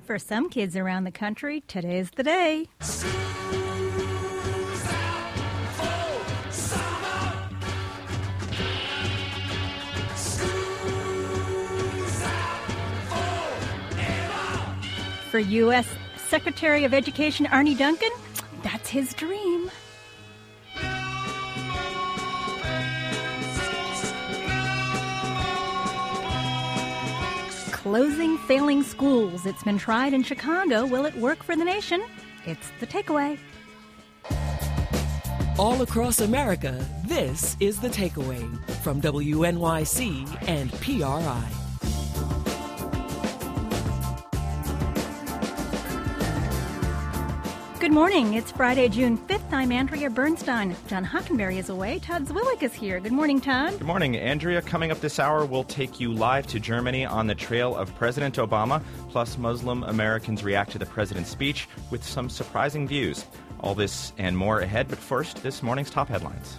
For some kids around the country, today's the day. For U.S. Secretary of Education Arne Duncan, that's his dream. Closing failing schools. It's been tried in Chicago. Will it work for the nation? It's The Takeaway. All across America, this is The Takeaway from WNYC and PRI. Good morning. It's Friday, June 5th. I'm Andrea Bernstein. John Hockenberry is away. Todd Zwillig is here. Good morning, Todd. Good morning, Andrea. Coming up this hour, we'll take you live to Germany on the trail of President Obama. Plus, Muslim Americans react to the president's speech with some surprising views. All this and more ahead, but first, this morning's top headlines.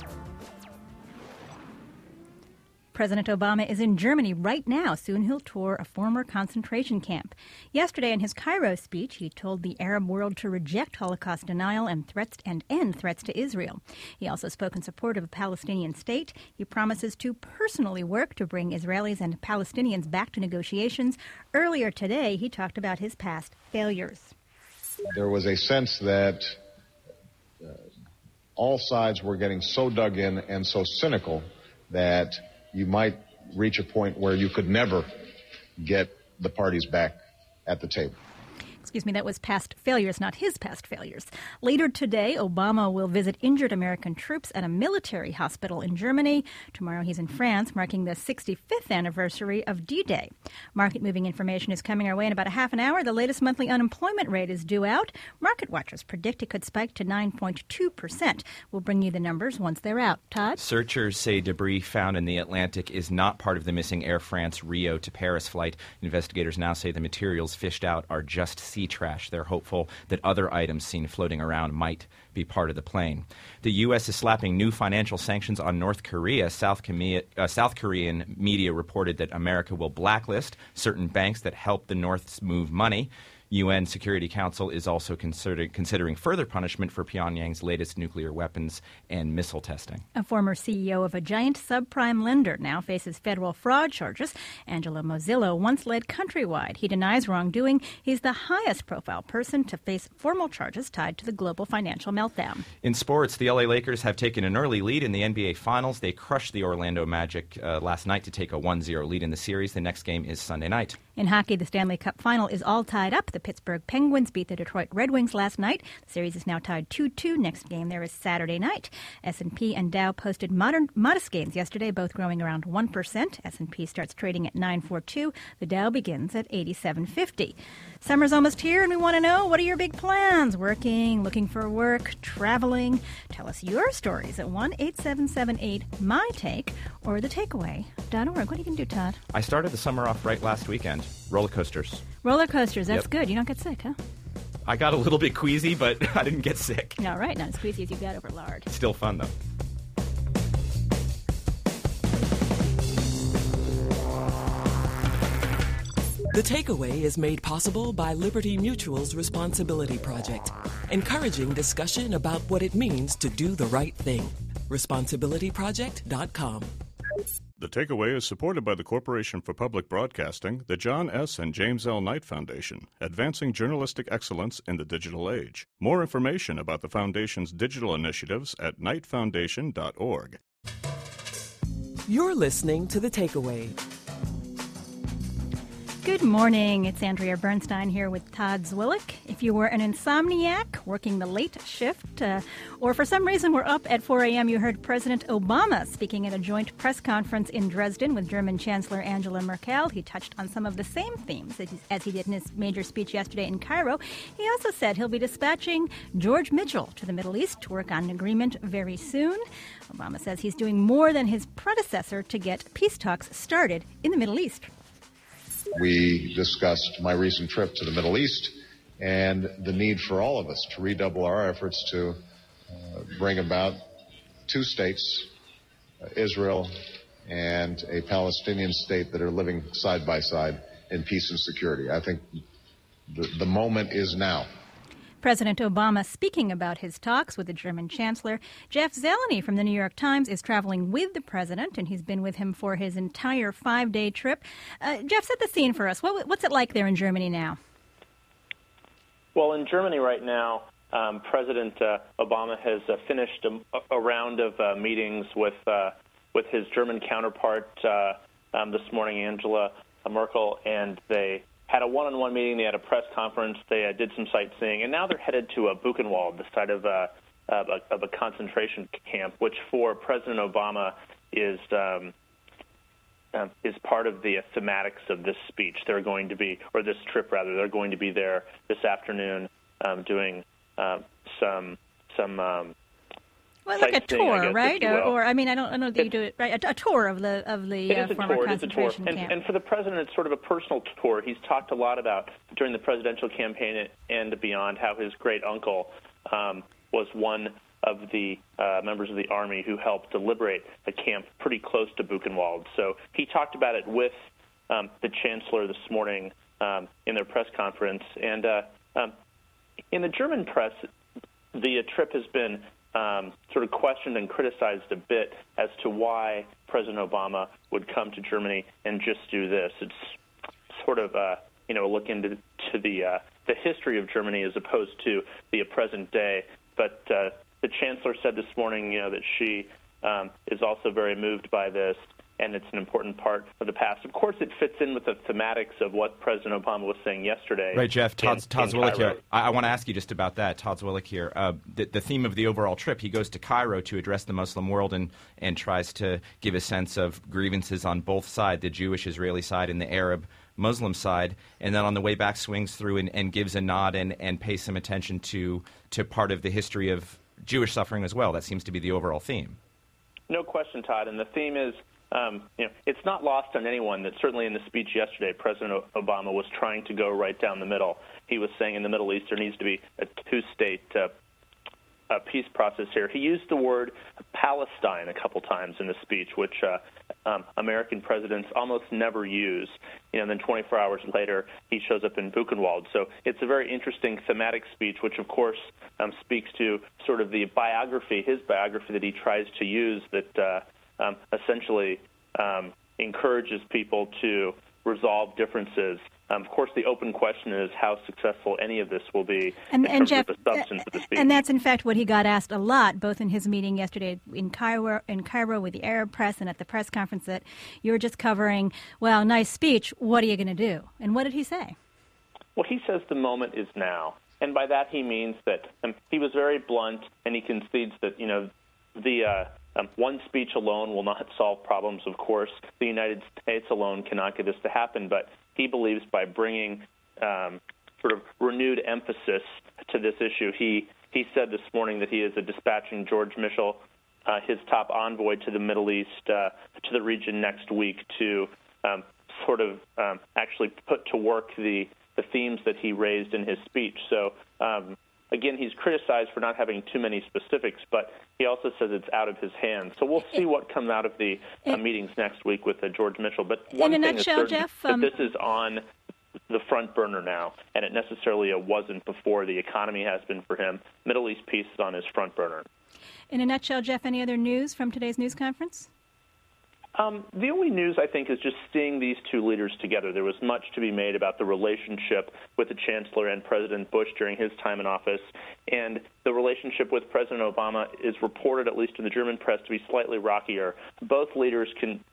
President Obama is in Germany right now. Soon he'll tour a former concentration camp. Yesterday in his Cairo speech, he told the Arab world to reject Holocaust denial and end threats to Israel. He also spoke in support of a Palestinian state. He promises to personally work to bring Israelis and Palestinians back to negotiations. Earlier today, he talked about his past failures. There was a sense that all sides were getting so dug in and so cynical that you might reach a point where you could never get the parties back at the table. Excuse me, that was past failures, not his past failures. Later today, Obama will visit injured American troops at a military hospital in Germany. Tomorrow he's in France, marking the 65th anniversary of D-Day. Market-moving information is coming our way in about a half an hour. The latest monthly unemployment rate is due out. Market watchers predict it could spike to 9.2%. We'll bring you the numbers once they're out. Todd? Searchers say debris found in the Atlantic is not part of the missing Air France Rio to Paris flight. Investigators now say the materials fished out are just sea trash. They're hopeful that other items seen floating around might be part of the plane. The U.S. is slapping new financial sanctions on North Korea. South Korean media reported that America will blacklist certain banks that help the North move money. UN Security Council is also considering further punishment for Pyongyang's latest nuclear weapons and missile testing. A former CEO of a giant subprime lender now faces federal fraud charges. Angelo Mozillo once led Countrywide. He denies wrongdoing. He's the highest-profile person to face formal charges tied to the global financial meltdown. In sports, the LA Lakers have taken an early lead in the NBA Finals. They crushed the Orlando Magic last night to take a 1-0 lead in the series. The next game is Sunday night. In hockey, the Stanley Cup Final is all tied up. The Pittsburgh Penguins beat the Detroit Red Wings last night. The series is now tied 2-2. Next game there is Saturday night. S&P and Dow posted modest gains yesterday, both growing around 1%. S&P starts trading at 942. The Dow begins at 8750. Summer's almost here, and we want to know, what are your big plans? Working, looking for work, traveling? Tell us your stories at 1-8778-MY-TAKE or thetakeaway.org. What are you going to do, Todd? I started the summer off right last weekend. Roller coasters. Roller coasters, that's Yep. good. You don't get sick, huh? I got a little bit queasy, but I didn't get sick. No, right. Not as queasy as you got over lard. Still fun, though. The Takeaway is made possible by Liberty Mutual's Responsibility Project, encouraging discussion about what it means to do the right thing. ResponsibilityProject.com. The Takeaway is supported by the Corporation for Public Broadcasting, the John S. and James L. Knight Foundation, advancing journalistic excellence in the digital age. More information about the Foundation's digital initiatives at knightfoundation.org. You're listening to The Takeaway. Good morning. It's Andrea Bernstein here with Todd Zwillig. If you were an insomniac working the late shift, or for some reason were up at 4 a.m., you heard President Obama speaking at a joint press conference in Dresden with German Chancellor Angela Merkel. He touched on some of the same themes as he did in his major speech yesterday in Cairo. He also said he'll be dispatching George Mitchell to the Middle East to work on an agreement very soon. Obama says he's doing more than his predecessor to get peace talks started in the Middle East. We discussed my recent trip to the Middle East and the need for all of us to redouble our efforts to bring about two states, Israel and a Palestinian state, that are living side by side in peace and security. I think The moment is now. President Obama speaking about his talks with the German Chancellor. Jeff Zeleny from the New York Times is traveling with the president, and he's been with him for his entire 5-day trip. Jeff, set the scene for us. What's it like there in Germany now? Well, in Germany right now, President Obama has finished a round of meetings with his German counterpart this morning, Angela Merkel, and they had a one-on-one meeting. They had a press conference. They did some sightseeing, and now they're headed to Buchenwald, the site of a concentration camp, which for President Obama is part of the thematics of this speech. They're going to be, or this trip rather, they're going to be there this afternoon doing some. Well, like a tour, right? Or I mean, I don't know that you do it right. A tour of the former concentration camp. And for the president, it's sort of a personal tour. He's talked a lot about during the presidential campaign and beyond how his great uncle was one of the members of the army who helped to liberate a camp pretty close to Buchenwald. So he talked about it with the chancellor this morning in their press conference. And in the German press, the trip has been sort of questioned and criticized a bit as to why President Obama would come to Germany and just do this. It's sort of a look into the history of Germany as opposed to the present day. But the chancellor said this morning, that she is also very moved by this, and it's an important part of the past. Of course, it fits in with the thematics of what President Obama was saying yesterday. Right, Jeff. Todd Zwillich here. I want to ask you just about that. Todd Zwillich here. The theme of the overall trip, he goes to Cairo to address the Muslim world and tries to give a sense of grievances on both sides, the Jewish-Israeli side and the Arab-Muslim side. And then on the way back swings through and gives a nod and pays some attention to part of the history of Jewish suffering as well. That seems to be the overall theme. No question, Todd. And the theme is, it's not lost on anyone that certainly in the speech yesterday, President Obama was trying to go right down the middle. He was saying in the Middle East there needs to be a two-state peace process here. He used the word Palestine a couple times in the speech, which American presidents almost never use. Then 24 hours later, he shows up in Buchenwald. So it's a very interesting thematic speech, which, of course, speaks to sort of his biography that he tries to use that essentially encourages people to resolve differences. Of course, the open question is how successful any of this will be in terms Jeff, of the substance of the speech. And that's, in fact, what he got asked a lot, both in his meeting yesterday in Cairo with the Arab press and at the press conference that you were just covering. Well, nice speech. What are you going to do? And what did he say? Well, he says the moment is now. And by that he means that he was very blunt, and he concedes that, the one speech alone will not solve problems, of course. The United States alone cannot get this to happen, but he believes by bringing sort of renewed emphasis to this issue, he said this morning that he is dispatching George Mitchell, his top envoy to the Middle East, to the region next week to actually put to work the themes that he raised in his speech. So, again, he's criticized for not having too many specifics, but he also says it's out of his hands. So we'll see what comes out of the meetings next week with George Mitchell. But one thing is certain, Jeff, that this is on the front burner now, and it necessarily wasn't before. The economy has been for him. Middle East peace is on his front burner. In a nutshell, Jeff, any other news from today's news conference? The only news, I think, is just seeing these two leaders together. There was much to be made about the relationship with the Chancellor and President Bush during his time in office, and the relationship with President Obama is reported, at least in the German press, to be slightly rockier. Both leaders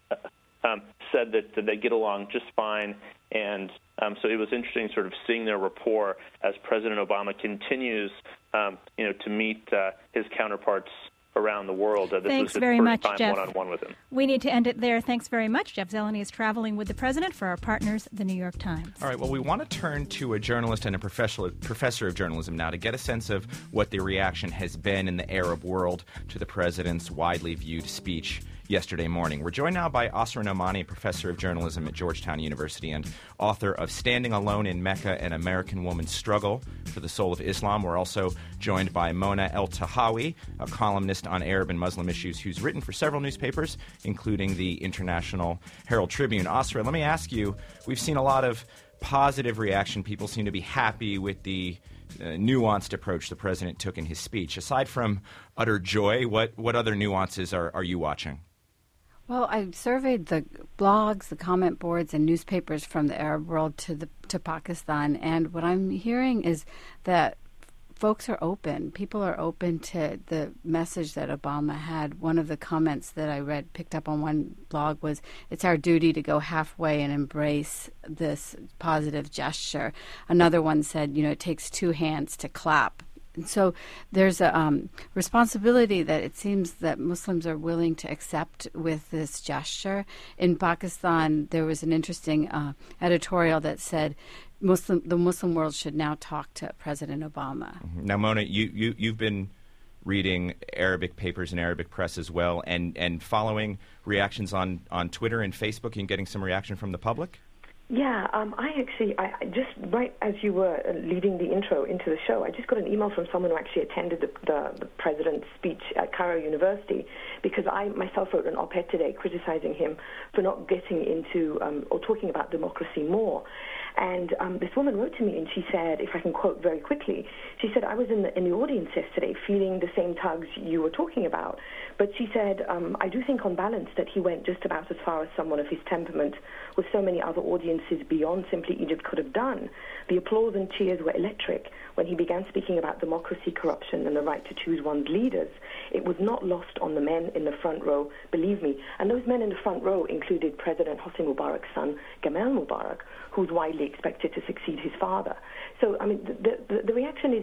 said that they get along just fine, and so it was interesting sort of seeing their rapport as President Obama continues to meet his counterparts around the world. Thanks very much, Jeff. One-on-one with him. We need to end it there. Thanks very much. Jeff Zeleny is traveling with the president for our partners, the New York Times. All right. Well, we want to turn to a journalist and a professor of journalism now to get a sense of what the reaction has been in the Arab world to the president's widely viewed speech yesterday morning. We're joined now by Asra Nomani, professor of journalism at Georgetown University and author of Standing Alone in Mecca, An American Woman's Struggle for the Soul of Islam. We're also joined by Mona El-Tahawi, a columnist on Arab and Muslim issues who's written for several newspapers, including the International Herald Tribune. Asra, let me ask you, we've seen a lot of positive reaction. People seem to be happy with the nuanced approach the president took in his speech. Aside from utter joy, what other nuances are you watching? Well, I surveyed the blogs, the comment boards, and newspapers from the Arab world to Pakistan, and what I'm hearing is that folks are open. People are open to the message that Obama had. One of the comments that I picked up on one blog was, "It's our duty to go halfway and embrace this positive gesture." Another one said, "It takes two hands to clap." And so there's a responsibility that it seems that Muslims are willing to accept with this gesture. In Pakistan, there was an interesting editorial that said the Muslim world should now talk to President Obama. Mm-hmm. Now, Mona, you've been reading Arabic papers and Arabic press as well, and following reactions on Twitter and Facebook and getting some reaction from the public? Yeah, I just right as you were leading the intro into the show, I just got an email from someone who actually attended the president's speech at Cairo University, because I myself wrote an op-ed today criticizing him for not getting into or talking about democracy more. And this woman wrote to me and she said, if I can quote very quickly, she said, "I was in the audience yesterday feeling the same tugs you were talking about. But she said, I do think on balance that he went just about as far as someone of his temperament with so many other audiences beyond simply Egypt could have done. The applause and cheers were electric when he began speaking about democracy, corruption, and the right to choose one's leaders. It was not lost on the men in the front row, believe me." And those men in the front row included President Hosni Mubarak's son, Gamal Mubarak, who's widely expected to succeed his father. So, I mean, the reaction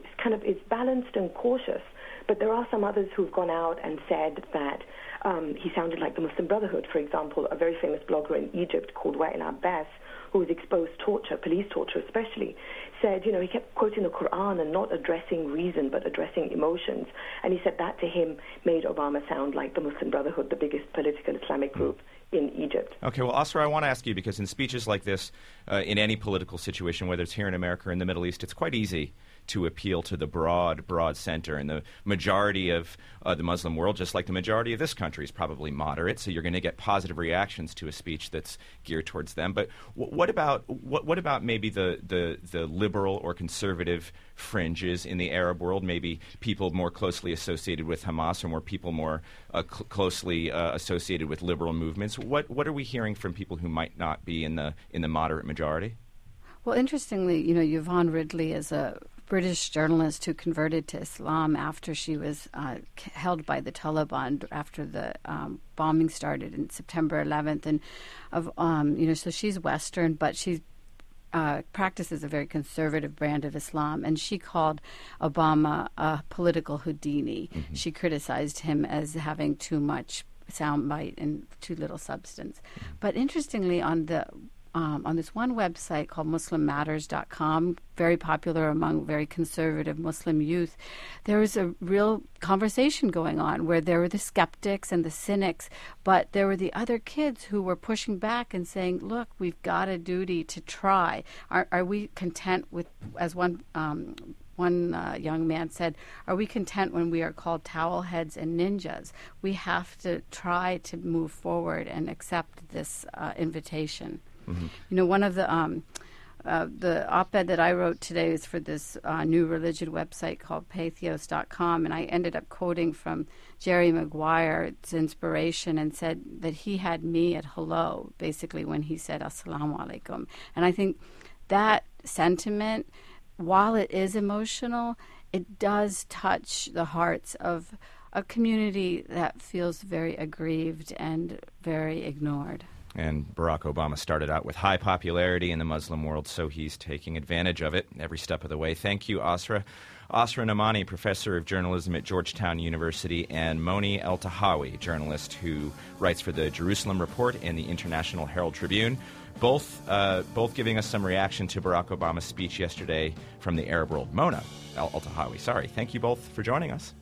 is balanced and cautious, but there are some others who've gone out and said that he sounded like the Muslim Brotherhood. For example, a very famous blogger in Egypt called Wa'il Abbas, who was exposed to torture, police torture especially, said, he kept quoting the Quran and not addressing reason but addressing emotions. And he said that to him made Obama sound like the Muslim Brotherhood, the biggest political Islamic group in Egypt. Okay, well, Asra, I want to ask you, because in speeches like this, in any political situation, whether it's here in America or in the Middle East, it's quite easy to appeal to the broad center. And the majority of the Muslim world, just like the majority of this country, is probably moderate, so you're going to get positive reactions to a speech that's geared towards them. But what about maybe the liberal or conservative fringes in the Arab world, maybe people more closely associated with Hamas or more people more closely associated with liberal movements? What are we hearing from people who might not be in the moderate majority? Well, interestingly, Yvonne Ridley is a British journalist who converted to Islam after she was held by the Taliban after the bombing started in September 11th, and so she's Western, but she practices a very conservative brand of Islam, and she called Obama a political Houdini. Mm-hmm. She criticized him as having too much soundbite and too little substance. Mm-hmm. But interestingly, on this one website called MuslimMatters.com, very popular among very conservative Muslim youth, there was a real conversation going on where there were the skeptics and the cynics, but there were the other kids who were pushing back and saying, look, we've got a duty to try. Are we content with, as one young man said, are we content when we are called towel heads and ninjas? We have to try to move forward and accept this invitation. Mm-hmm. One of the op-ed that I wrote today is for this new religion website called Patheos.com, and I ended up quoting from Jerry Maguire's inspiration and said that he had me at hello, basically, when he said Assalamu alaikum. And I think that sentiment, while it is emotional, it does touch the hearts of a community that feels very aggrieved and very ignored. And Barack Obama started out with high popularity in the Muslim world, so he's taking advantage of it every step of the way. Thank you, Asra. Asra Nomani, professor of journalism at Georgetown University, and Moni El-Tahawy, journalist who writes for the Jerusalem Report and the International Herald Tribune, both giving us some reaction to Barack Obama's speech yesterday from the Arab world. Mona El-Tahawy, sorry. Thank you both for joining us.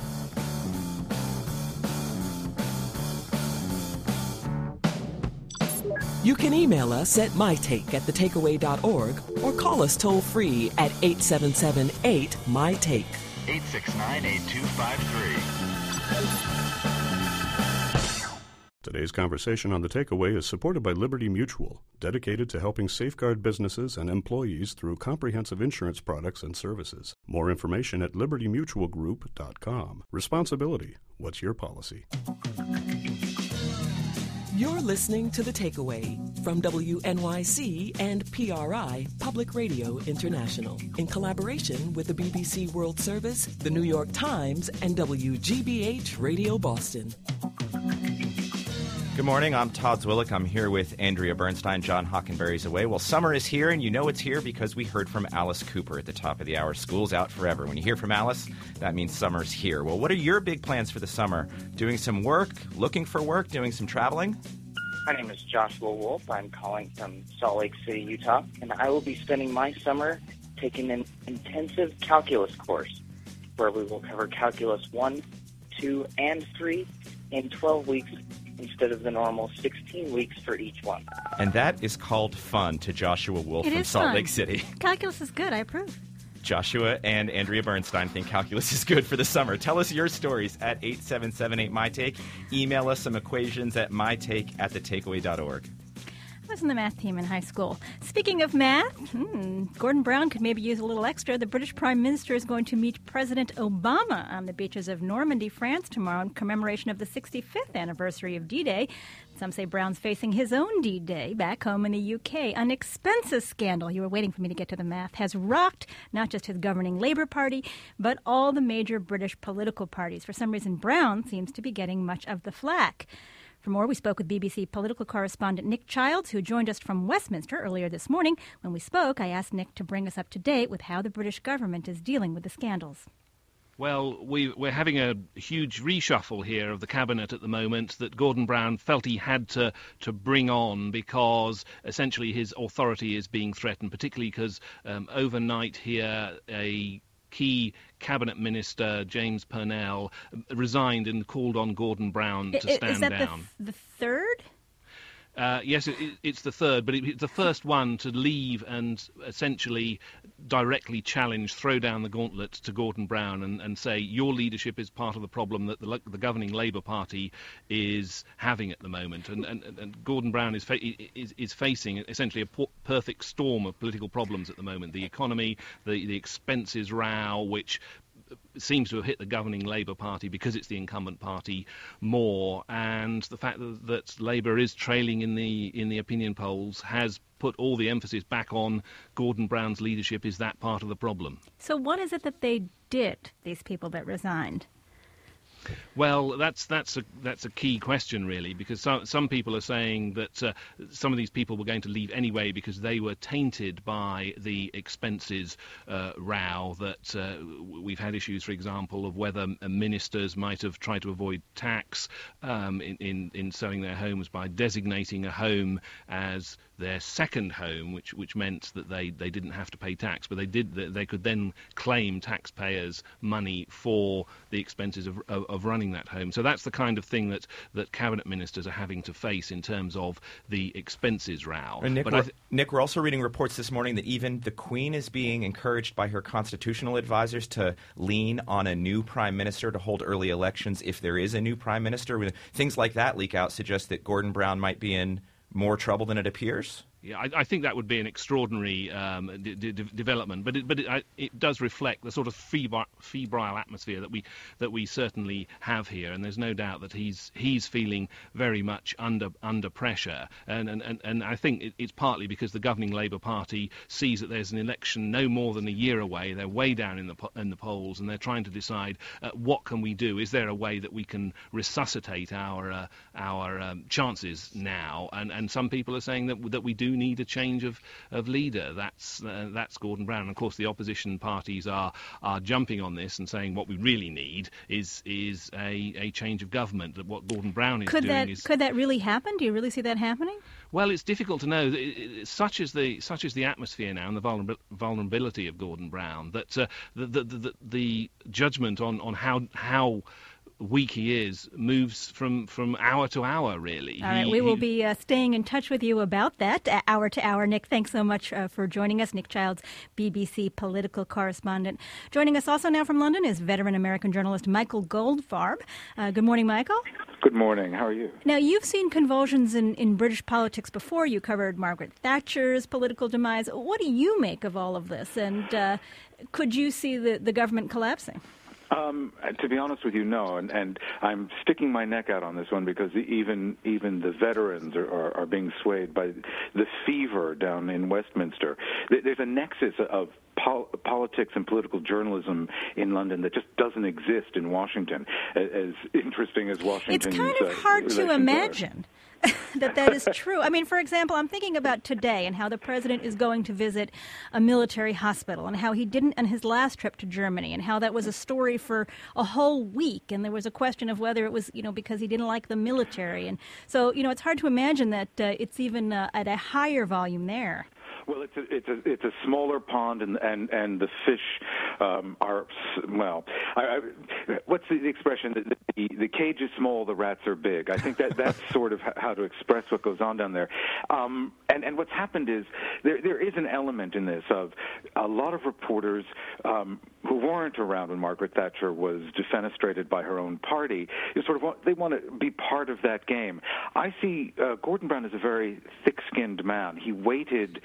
You can email us at mytake@thetakeaway.org or call us toll-free at 877-8-MY-TAKE. 869-8253. Today's conversation on The Takeaway is supported by Liberty Mutual, dedicated to helping safeguard businesses and employees through comprehensive insurance products and services. More information at libertymutualgroup.com. Responsibility. What's your policy? You're listening to The Takeaway from WNYC and PRI Public Radio International in collaboration with the BBC World Service, the New York Times, and WGBH Radio Boston. Good morning, I'm Todd Zwillich. I'm here with Andrea Bernstein. John Hockenberry's away. Well, summer is here, and you know it's here because we heard from Alice Cooper at the top of the hour. School's out forever. When you hear from Alice, that means summer's here. Well, what are your big plans for the summer? Doing some work, looking for work, doing some traveling? My name is Joshua Wolf. I'm calling from Salt Lake City, Utah, and I will be spending my summer taking an intensive calculus course where we will cover calculus 1, 2, and 3 in 12 weeks instead of the normal 16 weeks for each one. And that is called fun to Joshua Wolf from Salt Lake City. Calculus is good. I approve. Joshua and Andrea Bernstein think calculus is good for the summer. Tell us your stories at 877-8MyTake. Email us some equations at mytake@thetakeaway.org. I was in the math team in high school. Speaking of math, Gordon Brown could maybe use a little extra. The British Prime Minister is going to meet President Obama on the beaches of Normandy, France tomorrow in commemoration of the 65th anniversary of D-Day. Some say Brown's facing his own D-Day back home in the UK. An expenses scandal, you were waiting for me to get to the math, has rocked not just his governing Labour Party, but all the major British political parties. For some reason, Brown seems to be getting much of the flack. For more, we spoke with BBC political correspondent Nick Childs, who joined us from Westminster earlier this morning. When we spoke, I asked Nick to bring us up to date with how the British government is dealing with the scandals. Well, we're having a huge reshuffle here of the cabinet at the moment that Gordon Brown felt he had to bring on because essentially his authority is being threatened, particularly because overnight here a key cabinet minister, James Purnell, resigned and called on Gordon Brown to stand down. Is that the third? Yes, it's the third, but it's the first one to leave and essentially directly challenge, throw down the gauntlet to Gordon Brown and say your leadership is part of the problem that the governing Labour Party is having at the moment. And Gordon Brown is facing essentially a perfect storm of political problems at the moment. The economy, the expenses row, which seems to have hit the governing Labour Party because it's the incumbent party more, and the fact that Labour is trailing in the opinion polls has put all the emphasis back on Gordon Brown's leadership is that part of the problem. So what is it that they did, these people that resigned? Well, that's a key question, really, because some people are saying that some of these people were going to leave anyway because they were tainted by the expenses row. That we've had issues, for example, of whether ministers might have tried to avoid tax in selling their homes by designating a home as their second home, which meant that they didn't have to pay tax, but they could then claim taxpayers' money for the expenses of running that home. So that's the kind of thing that cabinet ministers are having to face in terms of the expenses row. And Nick, we're also reading reports this morning that even the Queen is being encouraged by her constitutional advisors to lean on a new prime minister to hold early elections if there is a new prime minister. Things like that leak out suggest that Gordon Brown might be in more trouble than it appears. Yeah, I think that would be an extraordinary development, but it does reflect the sort of febrile atmosphere that we certainly have here, and there's no doubt that he's feeling very much under pressure, and I think it's partly because the governing Labour Party sees that there's an election no more than a year away. They're way down in the polls, and they're trying to decide what can we do. Is there a way that we can resuscitate our chances now? And some people are saying that we do need a change of leader. That's Gordon Brown. And of course, the opposition parties are jumping on this and saying what we really need is a change of government. That what Gordon Brown is doing is. Could that really happen? Do you really see that happening? Well, it's difficult to know. Such is the atmosphere now and the vulnerability of Gordon Brown that the judgment on how weak he is moves from hour to hour, really. All right, we will be staying in touch with you about that, hour to hour. Nick, thanks so much for joining us. Nick Childs, BBC political correspondent. Joining us also now from London is veteran American journalist Michael Goldfarb. Good morning, Michael. Good morning. How are you? Now, you've seen convulsions in British politics before. You covered Margaret Thatcher's political demise. What do you make of all of this? And could you see the government collapsing? To be honest with you, no, and I'm sticking my neck out on this one because even the veterans are being swayed by the fever down in Westminster. There's a nexus of politics and political journalism in London that just doesn't exist in Washington, as interesting as Washington's It's kind of hard to imagine that is true. I mean, for example, I'm thinking about today and how the president is going to visit a military hospital and how he didn't on his last trip to Germany and how that was a story for a whole week. And there was a question of whether it was, because he didn't like the military. And so, it's hard to imagine that it's even at a higher volume there. Well, it's a smaller pond, and the fish are what's the expression? The cage is small, the rats are big. I think that's sort of how to express what goes on down there. And what's happened is there is an element in this of a lot of reporters who weren't around when Margaret Thatcher was defenestrated by her own party. They want to be part of that game. I see Gordon Brown as a very thick-skinned man. He waited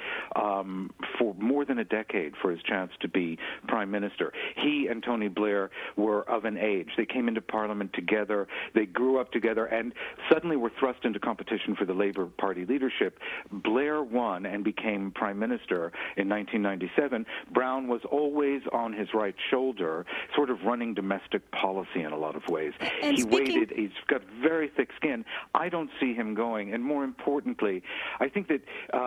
for more than a decade for his chance to be Prime Minister. He and Tony Blair were of an age. They came into Parliament together. They grew up together and suddenly were thrust into competition for the Labour Party leadership. Blair won and became Prime Minister in 1997. Brown was always on his right shoulder, sort of running domestic policy in a lot of ways. And he waited. He's got very thick skin. I don't see him going. And more importantly, I think that,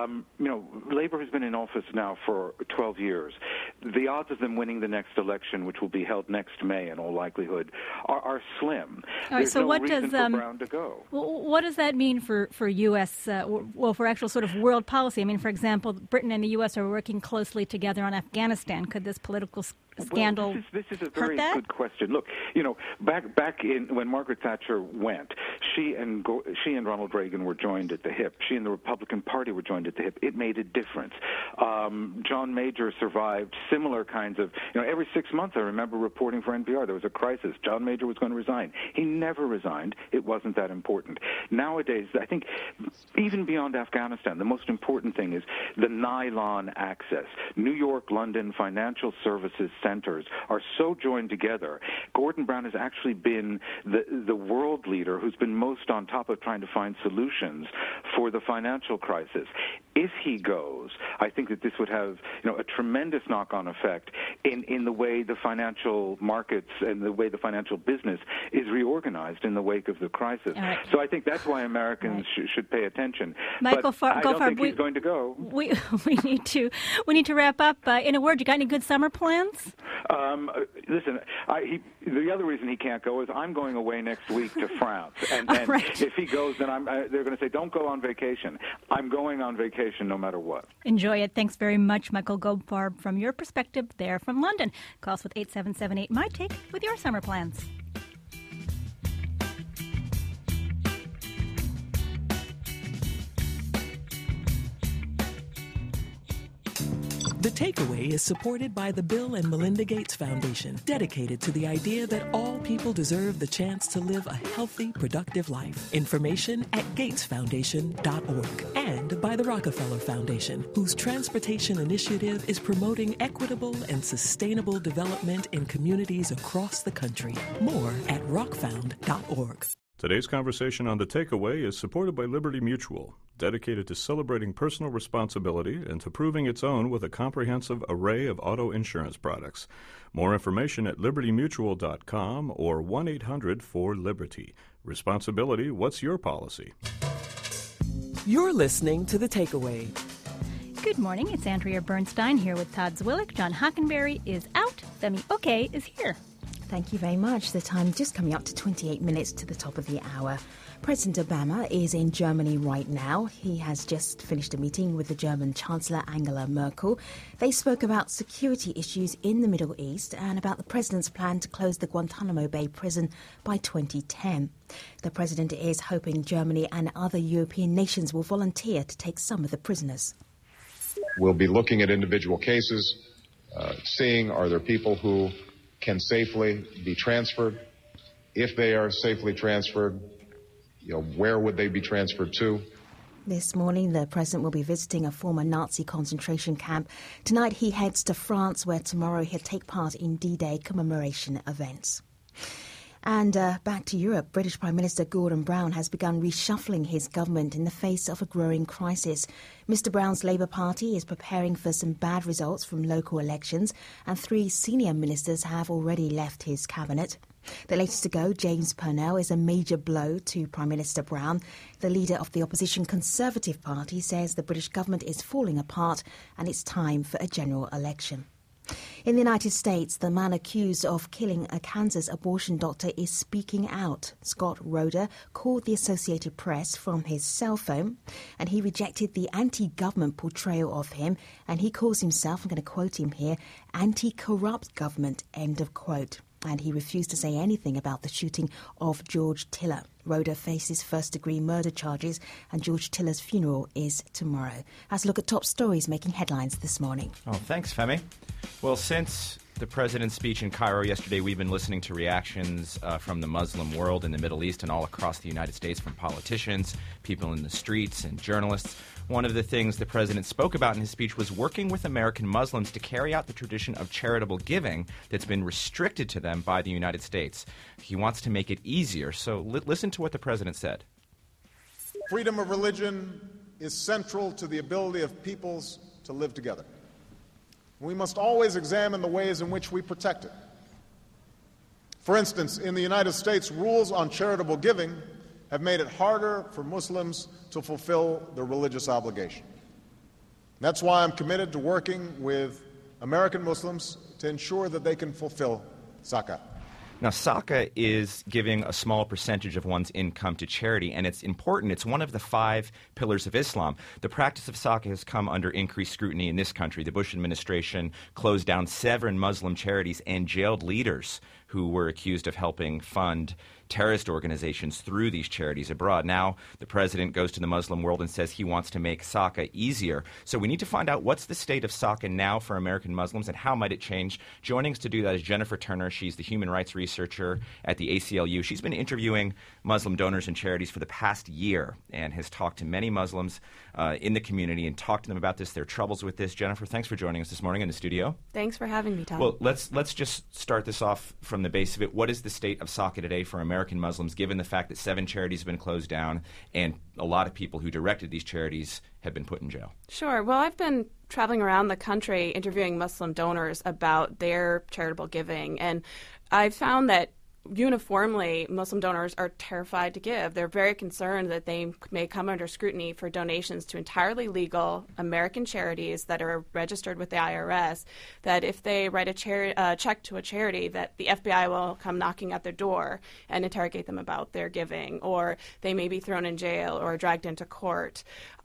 Labour has been in office now for 12 years. The odds of them winning the next election, which will be held next May in all likelihood, are slim. All right, There's so no what reason does for Brown to go. What does that mean for U.S. For actual sort of world policy? I mean, for example, Britain and the U.S. are working closely together on Afghanistan. Could this political scandal Well, this is a very hurt that? good question. Look, back in when Margaret Thatcher went, she and Ronald Reagan were joined at the hip. She and the Republican Party were joined at the hip. It made a difference. John Major survived similar kinds of, every 6 months I remember reporting for NPR there was a crisis. John Major was going to resign. He never resigned. It wasn't that important. Nowadays, I think even beyond Afghanistan, the most important thing is the nylon access. New York, London, financial services centers are so joined together. Gordon Brown has actually been the world leader who's been most on top of trying to find solutions for the financial crisis. If he goes, I think that this would have a tremendous knock-on effect in the way the financial markets and the way the financial business is reorganized in the wake of the crisis. Right. So I think that's why Americans should pay attention. Michael I don't think he's going to go. We need to wrap up. In a word, you got any good summer plans? Listen, the other reason he can't go is I'm going away next week to France, and right. If he goes, then they're going to say, "Don't go on vacation." I'm going on vacation no matter what. Enjoy it. Thanks very much, Michael Goldfarb, from your perspective there from London. Call us with 8778 My Take with your summer plans. The Takeaway is supported by the Bill and Melinda Gates Foundation, dedicated to the idea that all people deserve the chance to live a healthy, productive life. Information at gatesfoundation.org. And by the Rockefeller Foundation, whose transportation initiative is promoting equitable and sustainable development in communities across the country. More at rockfound.org. Today's conversation on The Takeaway is supported by Liberty Mutual, dedicated to celebrating personal responsibility and to proving its own with a comprehensive array of auto insurance products. More information at libertymutual.com or 1-800-4LIBERTY. Responsibility, what's your policy? You're listening to The Takeaway. Good morning. It's Andrea Bernstein here with Todd Zwillich. John Hockenberry is out. Femi Oke is here. Thank you very much. The time just coming up to 28 minutes to the top of the hour. President Obama is in Germany right now. He has just finished a meeting with the German Chancellor Angela Merkel. They spoke about security issues in the Middle East and about the president's plan to close the Guantanamo Bay prison by 2010. The president is hoping Germany and other European nations will volunteer to take some of the prisoners. We'll be looking at individual cases, seeing are there people who can safely be transferred. If they are safely transferred, where would they be transferred to? This morning, the president will be visiting a former Nazi concentration camp. Tonight, he heads to France, where tomorrow he'll take part in D-Day commemoration events. And back to Europe, British Prime Minister Gordon Brown has begun reshuffling his government in the face of a growing crisis. Mr Brown's Labour Party is preparing for some bad results from local elections, and 3 senior ministers have already left his cabinet. The latest to go, James Purnell, is a major blow to Prime Minister Brown. The leader of the opposition Conservative Party says the British government is falling apart and it's time for a general election. In the United States, the man accused of killing a Kansas abortion doctor is speaking out. Scott Roeder called the Associated Press from his cell phone, and he rejected the anti-government portrayal of him, and he calls himself, I'm going to quote him here, anti-corrupt government, end of quote. And he refused to say anything about the shooting of George Tiller. Roeder faces first-degree murder charges, and George Tiller's funeral is tomorrow. Let's look at top stories making headlines this morning. Oh, thanks, Femi. Well, since the president's speech in Cairo yesterday, we've been listening to reactions from the Muslim world in the Middle East and all across the United States, from politicians, people in the streets, and journalists. One of the things the president spoke about in his speech was working with American Muslims to carry out the tradition of charitable giving that's been restricted to them by the United States. He wants to make it easier. So listen to what the president said. Freedom of religion is central to the ability of peoples to live together. We must always examine the ways in which we protect it. For instance, in the United States, rules on charitable giving have made it harder for Muslims to fulfill their religious obligation. That's why I'm committed to working with American Muslims to ensure that they can fulfill zakat. Now, Saka is giving a small percentage of one's income to charity, and it's important. It's one of the 5 pillars of Islam. The practice of Saka has come under increased scrutiny in this country. The Bush administration closed down 7 Muslim charities and jailed leaders who were accused of helping fund terrorist organizations through these charities abroad. Now the president goes to the Muslim world and says he wants to make Saka easier. So we need to find out what's the state of Saka now for American Muslims and how might it change. Joining us to do that is Jennifer Turner. She's the human rights researcher at the ACLU. She's been interviewing Muslim donors and charities for the past year and has talked to many Muslims in the community and talked to them about this, their troubles with this. Jennifer, thanks for joining us this morning in the studio. Thanks for having me, Tom. Well, let's just start this off from the base of it. What is the state of Saka today for American Muslims, given the fact that 7 charities have been closed down and a lot of people who directed these charities have been put in jail? Sure. Well, I've been traveling around the country interviewing Muslim donors about their charitable giving, and I've found that uniformly, Muslim donors are terrified to give. They're very concerned that they may come under scrutiny for donations to entirely legal American charities that are registered with the IRS, that if they write a check to a charity, that the FBI will come knocking at their door and interrogate them about their giving, or they may be thrown in jail or dragged into court,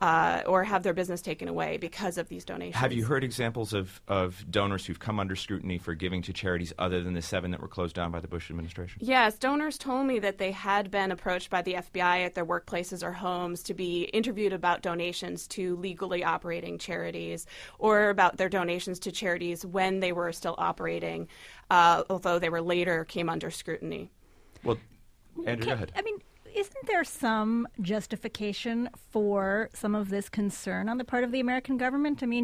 or have their business taken away because of these donations. Have you heard examples of donors who've come under scrutiny for giving to charities other than the 7 that were closed down by the Bush administration? Yes, donors told me that they had been approached by the FBI at their workplaces or homes to be interviewed about donations to legally operating charities or about their donations to charities when they were still operating, although they were later came under scrutiny. Well, Andrew, go ahead. I mean, isn't there some justification for some of this concern on the part of the American government? I mean,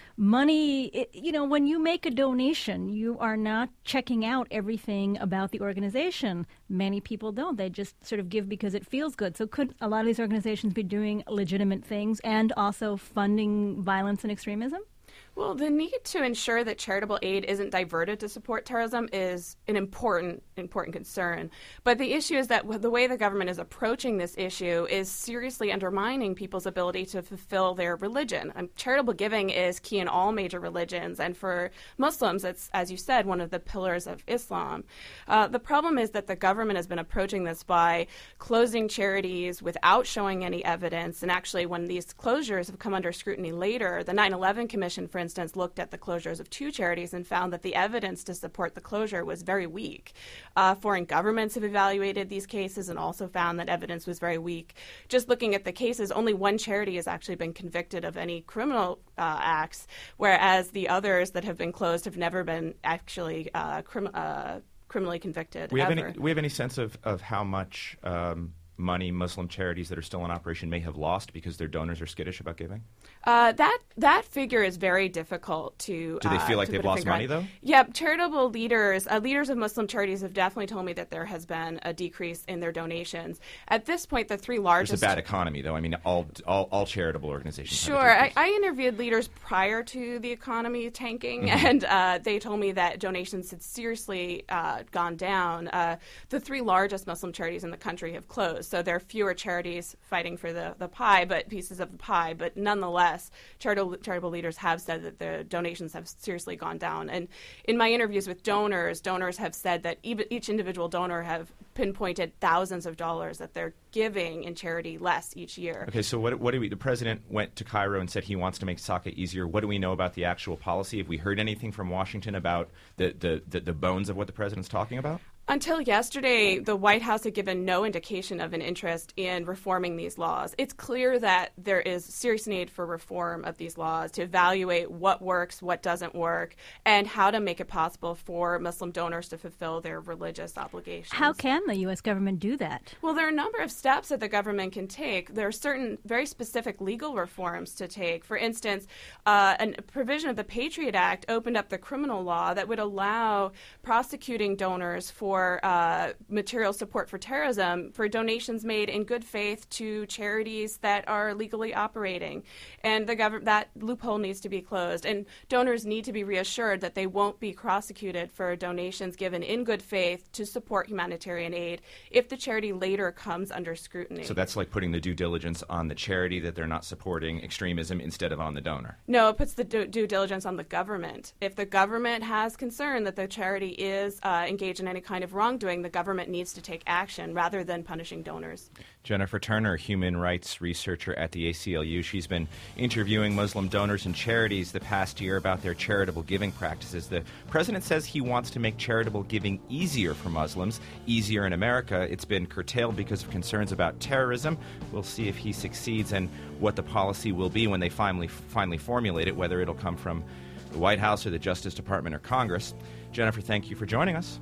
money, when you make a donation, you are not checking out everything about the organization. Many people don't. They just sort of give because it feels good. So could a lot of these organizations be doing legitimate things and also funding violence and extremism? Well, the need to ensure that charitable aid isn't diverted to support terrorism is an important concern. But the issue is that the way the government is approaching this issue is seriously undermining people's ability to fulfill their religion. Charitable giving is key in all major religions, and for Muslims, it's, as you said, one of the pillars of Islam. The problem is that the government has been approaching this by closing charities without showing any evidence, and actually when these closures have come under scrutiny later, the 9/11 Commission, for instance, looked at the closures of 2 charities and found that the evidence to support the closure was very weak. Foreign governments have evaluated these cases and also found that evidence was very weak. Just looking at the cases, only 1 charity has actually been convicted of any criminal acts, whereas the others that have been closed have never been actually criminally convicted. We have any sense of how much money Muslim charities that are still in operation may have lost because their donors are skittish about giving? That figure is very difficult to. Do they feel like they've lost money, though? Yeah, charitable leaders of Muslim charities have definitely told me that there has been a decrease in their donations. At this point, the 3 largest. There's a bad economy, though. I mean, all charitable organizations. Sure, I interviewed leaders prior to the economy tanking, and they told me that donations had seriously gone down. The 3 largest Muslim charities in the country have closed. So there are fewer charities fighting for the pie, but pieces of the pie. But nonetheless, charitable leaders have said that the donations have seriously gone down. And in my interviews with donors have said that each individual donor have pinpointed thousands of dollars that they're giving in charity less each year. Okay, so what do we? The president went to Cairo and said he wants to make DACA easier. What do we know about the actual policy? Have we heard anything from Washington about the bones of what the president's talking about? Until yesterday, the White House had given no indication of an interest in reforming these laws. It's clear that there is serious need for reform of these laws to evaluate what works, what doesn't work, and how to make it possible for Muslim donors to fulfill their religious obligations. How can the U.S. government do that? Well, there are a number of steps that the government can take. There are certain very specific legal reforms to take. For instance, a provision of the Patriot Act opened up the criminal law that would allow prosecuting donors for material support for terrorism for donations made in good faith to charities that are legally operating. And that loophole needs to be closed. And donors need to be reassured that they won't be prosecuted for donations given in good faith to support humanitarian aid if the charity later comes under scrutiny. So that's like putting the due diligence on the charity that they're not supporting extremism instead of on the donor. No, it puts the due diligence on the government. If the government has concern that the charity is engaged in any kind of wrongdoing, the government needs to take action rather than punishing donors. Jennifer Turner, human rights researcher at the ACLU. She's been interviewing Muslim donors and charities the past year about their charitable giving practices. The president says he wants to make charitable giving easier for Muslims, easier in America. It's been curtailed because of concerns about terrorism. We'll see if he succeeds and what the policy will be when they finally formulate it, whether it'll come from the White House or the Justice Department or Congress. Jennifer, thank you for joining us.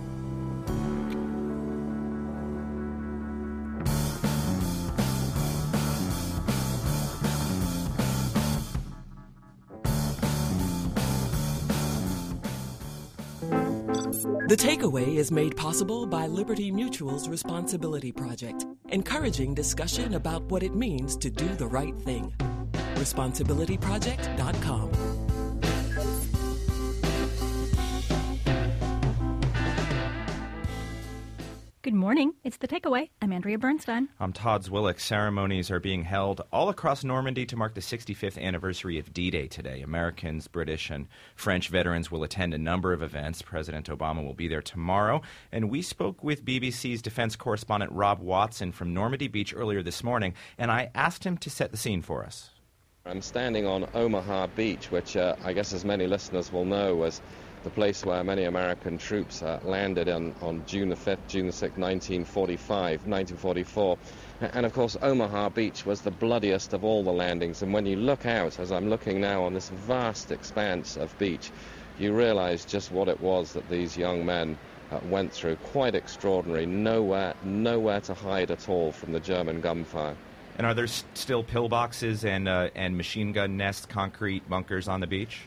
The Takeaway is made possible by Liberty Mutual's Responsibility Project, encouraging discussion about what it means to do the right thing. ResponsibilityProject.com. Good morning. It's The Takeaway. I'm Andrea Bernstein. I'm Todd Zwillich. Ceremonies are being held all across Normandy to mark the 65th anniversary of D-Day today. Americans, British, and French veterans will attend a number of events. President Obama will be there tomorrow. And we spoke with BBC's defense correspondent Rob Watson from Normandy Beach earlier this morning, and I asked him to set the scene for us. I'm standing on Omaha Beach, which I guess as many listeners will know was the place where many American troops landed on June the 5th, June the 6th, 1944. And, of course, Omaha Beach was the bloodiest of all the landings. And when you look out, as I'm looking now on this vast expanse of beach, you realize just what it was that these young men went through. Quite extraordinary. Nowhere to hide at all from the German gunfire. And are there still pillboxes and machine gun nests, concrete bunkers on the beach?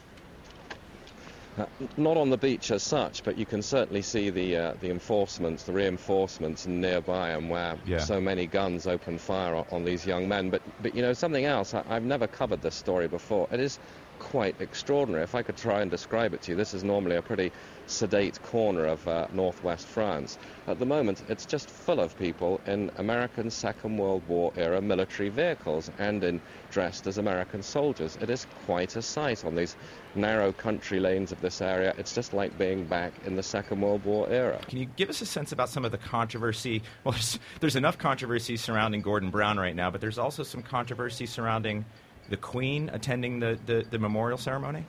Not on the beach as such, but you can certainly see the reinforcements nearby, and where so many guns open fire on these young men. But you know, something else, I've never covered this story before. It is quite extraordinary. If I could try and describe it to you, this is normally a pretty sedate corner of northwest France. At the moment, it's just full of people in American Second World War era military vehicles and dressed as American soldiers. It is quite a sight on these narrow country lanes of this area. It's just like being back in the Second World War era. Can you give us a sense about some of the controversy? Well, there's enough controversy surrounding Gordon Brown right now, but there's also some controversy surrounding the Queen attending the memorial ceremony?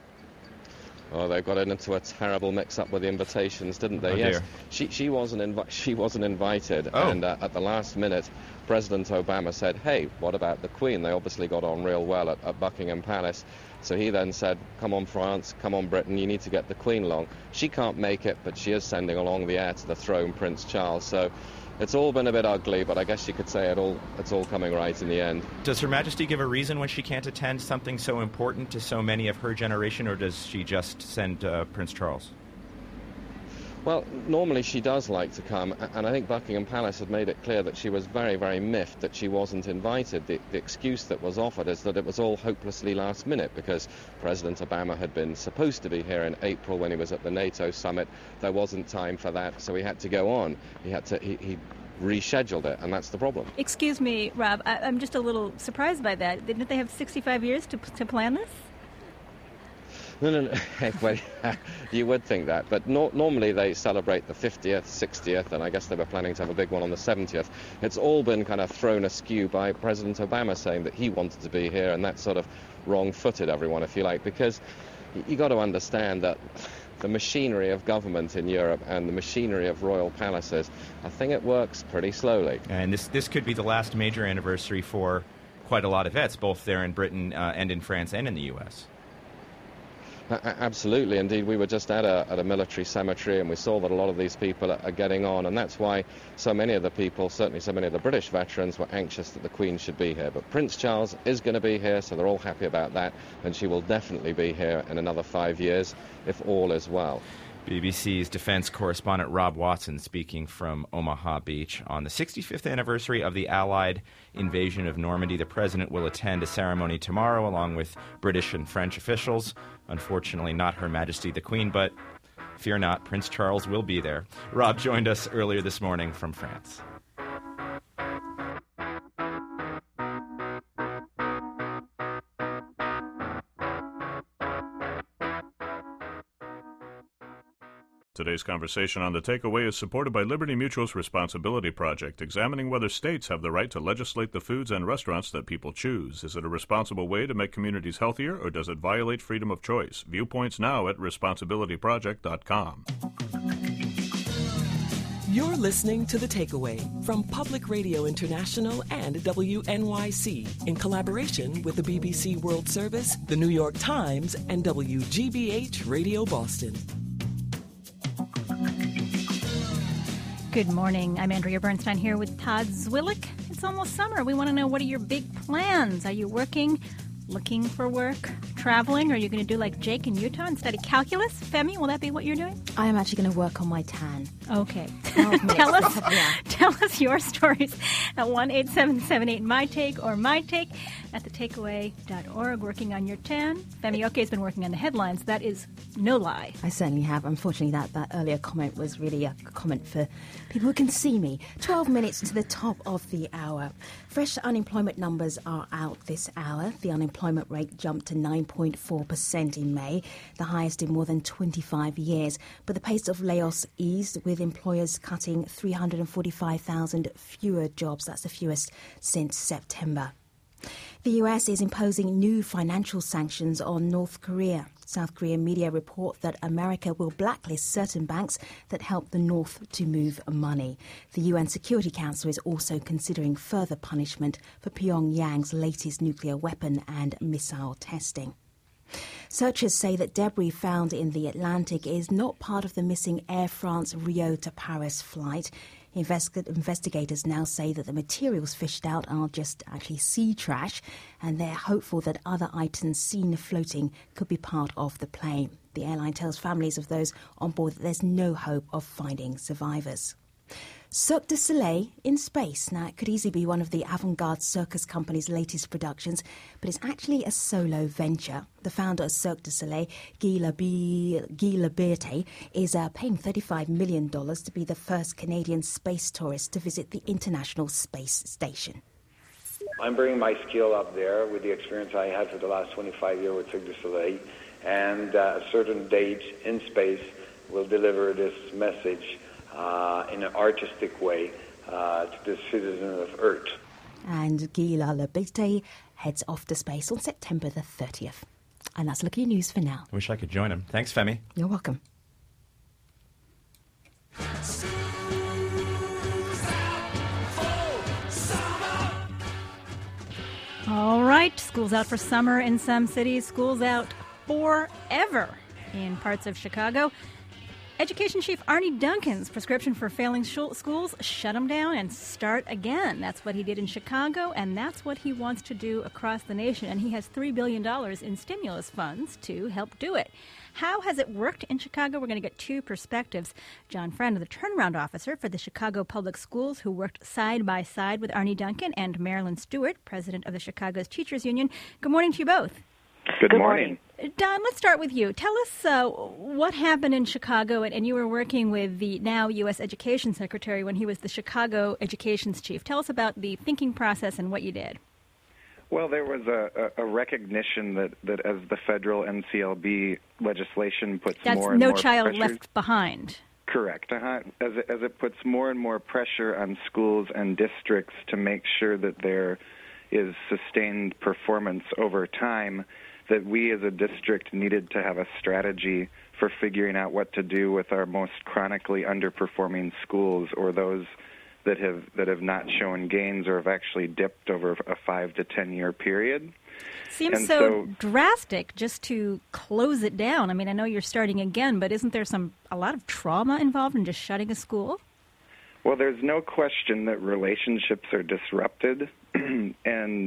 Oh, they got into a terrible mix-up with the invitations, didn't they? Oh, yes, dear. She wasn't invited, Oh. And at the last minute, President Obama said, "Hey, what about the Queen?" They obviously got on real well at Buckingham Palace. So he then said, "Come on, France, come on, Britain, you need to get the Queen along." She can't make it, but she is sending along the heir to the throne, Prince Charles. So it's all been a bit ugly, but I guess you could say it's all coming right in the end. Does Her Majesty give a reason when she can't attend something so important to so many of her generation, or does she just send Prince Charles? Well, normally she does like to come, and I think Buckingham Palace had made it clear that she was very, very miffed that she wasn't invited. The excuse that was offered is that it was all hopelessly last minute because President Obama had been supposed to be here in April when he was at the NATO summit. There wasn't time for that, so he had to go on. He rescheduled it, and that's the problem. Excuse me, Rob, I'm just a little surprised by that. Didn't they have 65 years to plan this? No. Well, you would think that, but normally they celebrate the 50th, 60th, and I guess they were planning to have a big one on the 70th. It's all been kind of thrown askew by President Obama saying that he wanted to be here, and that sort of wrong-footed everyone, if you like, because you got to understand that the machinery of government in Europe and the machinery of royal palaces, I think it works pretty slowly. And this could be the last major anniversary for quite a lot of vets, both there in Britain and in France and in the U.S. Absolutely. Indeed, we were just at a military cemetery and we saw that a lot of these people are getting on, and that's why so many of the people, certainly so many of the British veterans, were anxious that the Queen should be here. But Prince Charles is going to be here, so they're all happy about that, and she will definitely be here in another 5 years if all is well. BBC's defense correspondent Rob Watson speaking from Omaha Beach. On the 65th anniversary of the Allied invasion of Normandy, the president will attend a ceremony tomorrow along with British and French officials. Unfortunately, not Her Majesty the Queen, but fear not, Prince Charles will be there. Rob joined us earlier this morning from France. Today's conversation on The Takeaway is supported by Liberty Mutual's Responsibility Project, examining whether states have the right to legislate the foods and restaurants that people choose. Is it a responsible way to make communities healthier, or does it violate freedom of choice? Viewpoints now at responsibilityproject.com. You're listening to The Takeaway from Public Radio International and WNYC in collaboration with the BBC World Service, the New York Times, and WGBH Radio Boston. Good morning. I'm Andrea Bernstein here with Todd Zwillich. It's almost summer. We want to know, what are your big plans? Are you working, looking for work, traveling? Or are you going to do like Jake in Utah and study calculus? Femi, will that be what you're doing? I am actually going to work on my tan. Okay. Tell us your stories at 1-877-8-MY-TAKE or MyTake at thetakeaway.org. Working on your tan. Femi Oke has been working on the headlines. That is no lie. I certainly have. Unfortunately, that earlier comment was really a comment for people who can see me. 12 minutes to the top of the hour. Fresh unemployment numbers are out this hour. The unemployment rate jumped to 9.4% in May, the highest in more than 25 years. But the pace of layoffs eased, with employers cutting 345,000 fewer jobs. That's the fewest since September. The US is imposing new financial sanctions on North Korea. South Korean media report that America will blacklist certain banks that help the North to move money. The UN Security Council is also considering further punishment for Pyongyang's latest nuclear weapon and missile testing. Searchers say that debris found in the Atlantic is not part of the missing Air France Rio to Paris flight. Investigators now say that the materials fished out are just actually sea trash, and they're hopeful that other items seen floating could be part of the plane. The airline tells families of those on board that there's no hope of finding survivors. Cirque du Soleil in space. Now, it could easily be one of the avant-garde circus company's latest productions, but it's actually a solo venture. The founder of Cirque du Soleil, Guy Liberté, is paying $35 million to be the first Canadian space tourist to visit the International Space Station. I'm bringing my skill up there with the experience I had for the last 25 years with Cirque du Soleil, and a certain date in space will deliver this message in an artistic way to the citizens of Earth. And Guy Liberté heads off to space on September the 30th. And that's Look at Your News for now. I wish I could join him. Thanks, Femi. You're welcome. All right, school's out for summer in some cities. School's out forever in parts of Chicago. Education Chief Arne Duncan's prescription for failing schools: shut them down and start again. That's what he did in Chicago, and that's what he wants to do across the nation. And he has $3 billion in stimulus funds to help do it. How has it worked in Chicago? We're going to get two perspectives. John Friend, the turnaround officer for the Chicago Public Schools, who worked side by side with Arne Duncan, and Marilyn Stewart, president of the Chicago's Teachers Union. Good morning to you both. Good morning. Don, let's start with you. Tell us what happened in Chicago, and you were working with the now U.S. Education Secretary when he was the Chicago Education's chief. Tell us about the thinking process and what you did. Well, there was a recognition that as the federal NCLB legislation puts more and more pressure... That's No Child Left Behind. Correct. As it puts more and more pressure on schools and districts to make sure that there is sustained performance over time, that we as a district needed to have a strategy for figuring out what to do with our most chronically underperforming schools, or those that have not shown gains or have actually dipped over a 5 to 10 year period. Seems so drastic just to close it down. I mean, I know you're starting again, but isn't there a lot of trauma involved in just shutting a school? Well, there's no question that relationships are disrupted, and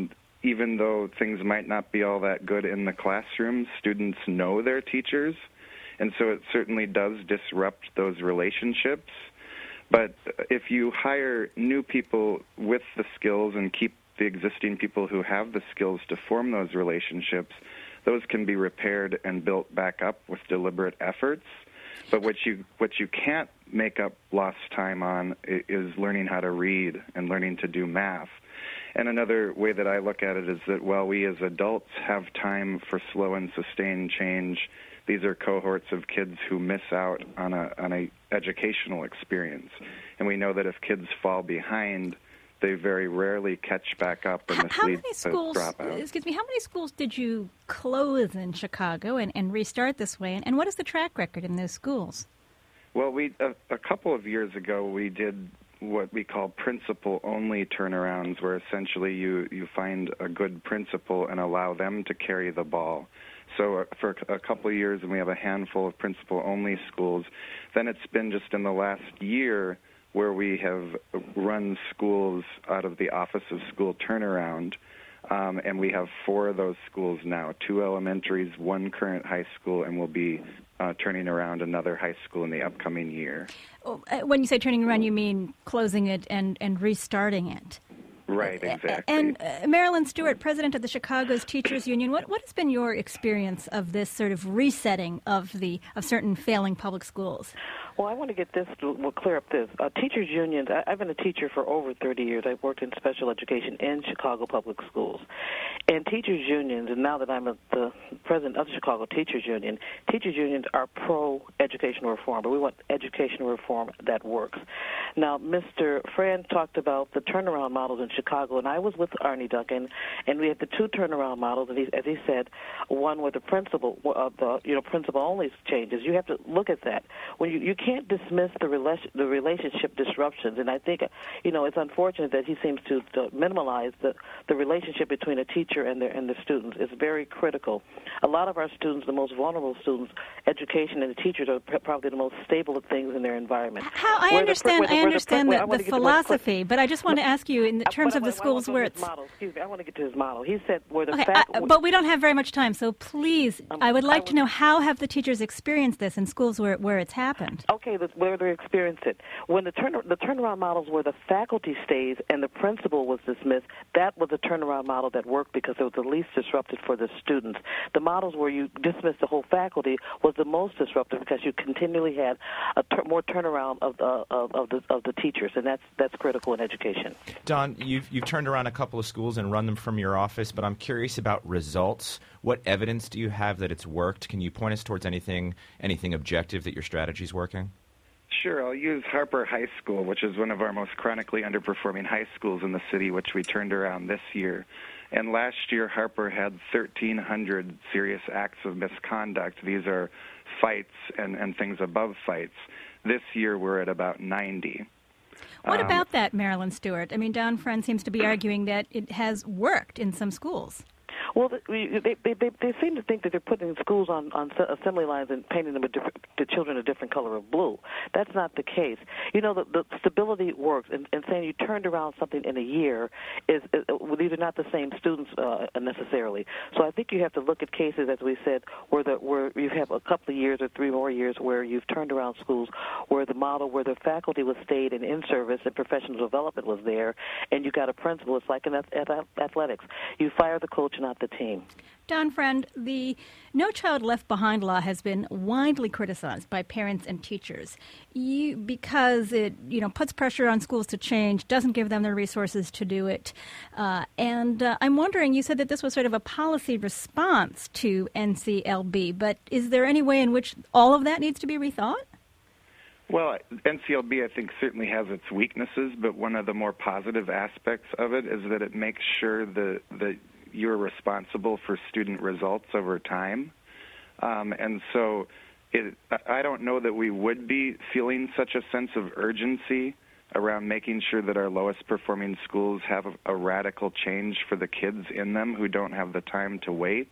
even though things might not be all that good in the classroom, students know their teachers, and so it certainly does disrupt those relationships. But if you hire new people with the skills and keep the existing people who have the skills to form those relationships, those can be repaired and built back up with deliberate efforts. But what you can't make up lost time on is learning how to read and learning to do math. And another way that I look at it is that while we as adults have time for slow and sustained change, these are cohorts of kids who miss out on a educational experience. And we know that if kids fall behind, they very rarely catch back up, and this leads to dropouts. Excuse me, how many schools did you close in Chicago and restart this way? And what is the track record in those schools? Well, a couple of years ago, we did what we call principal-only turnarounds, where essentially you find a good principal and allow them to carry the ball. So for a couple of years, and we have a handful of principal-only schools. Then it's been just in the last year where we have run schools out of the Office of School Turnaround, and we have 4 of those schools now, 2 elementaries, 1 current high school, and we'll be turning around another high school in the upcoming year. When you say turning around, you mean closing it and restarting it? Right, exactly. And Marilyn Stewart, president of the Chicago's Teachers Union, what has been your experience of this sort of resetting of certain failing public schools? Well, I want to get this, we'll clear up this. Teachers unions, I've been a teacher for over 30 years. I've worked in special education in Chicago public schools. And teachers unions, and now that I'm the president of the Chicago Teachers Union, teachers unions are pro-educational reform, but we want educational reform that works. Now, Mr. Friend talked about the turnaround models in Chicago, and I was with Arne Duncan, and we had the 2 turnaround models, and as he said, one with the principal-only changes. You have to look at that. When you can't dismiss the relationship disruptions, and I think, it's unfortunate that he seems to minimize the relationship between a teacher and their students. It's very critical. A lot of our students, the most vulnerable students, education and the teachers are probably the most stable things in their environment. I understand the philosophy, but I just want to ask you in terms of the schools where it's... Excuse me, I want to get to his model. He said where the but we don't have very much time, so please, I would like to know how have the teachers experienced this in schools where it's happened? Okay, that's where they experienced it. When the turnaround models where the faculty stays and the principal was dismissed, that was a turnaround model that worked because it was the least disruptive for the students. The models where you dismissed the whole faculty was the most disruptive because you continually had more turnaround of the teachers, and that's critical in education. Don, you've turned around a couple of schools and run them from your office, but I'm curious about results. What evidence do you have that it's worked? Can you point us towards anything objective that your strategy is working? Sure. I'll use Harper High School, which is one of our most chronically underperforming high schools in the city, which we turned around this year. And last year, Harper had 1,300 serious acts of misconduct. These are fights and things above fights. This year, we're at about 90. What about that, Marilyn Stewart? I mean, Don Friend seems to be arguing that it has worked in some schools. Well, they seem to think that they're putting schools on assembly lines and painting them the children a different color of blue. That's not the case. You know, the stability works, and saying you turned around something in a year these are not the same students necessarily. So I think you have to look at cases, as we said, where you have a couple of years or 3 more years where you've turned around schools where the model where the faculty was stayed and in service and professional development was there, and you got a principal. It's like in athletics. You fire the coach, not the team. Don Friend, the No Child Left Behind law has been widely criticized by parents and teachers because it, puts pressure on schools to change, doesn't give them the resources to do it. And I'm wondering, you said that this was sort of a policy response to NCLB, but is there any way in which all of that needs to be rethought? Well, NCLB, I think, certainly has its weaknesses, but one of the more positive aspects of it is that it makes sure that you're responsible for student results over time. And so I don't know that we would be feeling such a sense of urgency around making sure that our lowest performing schools have a radical change for the kids in them who don't have the time to wait.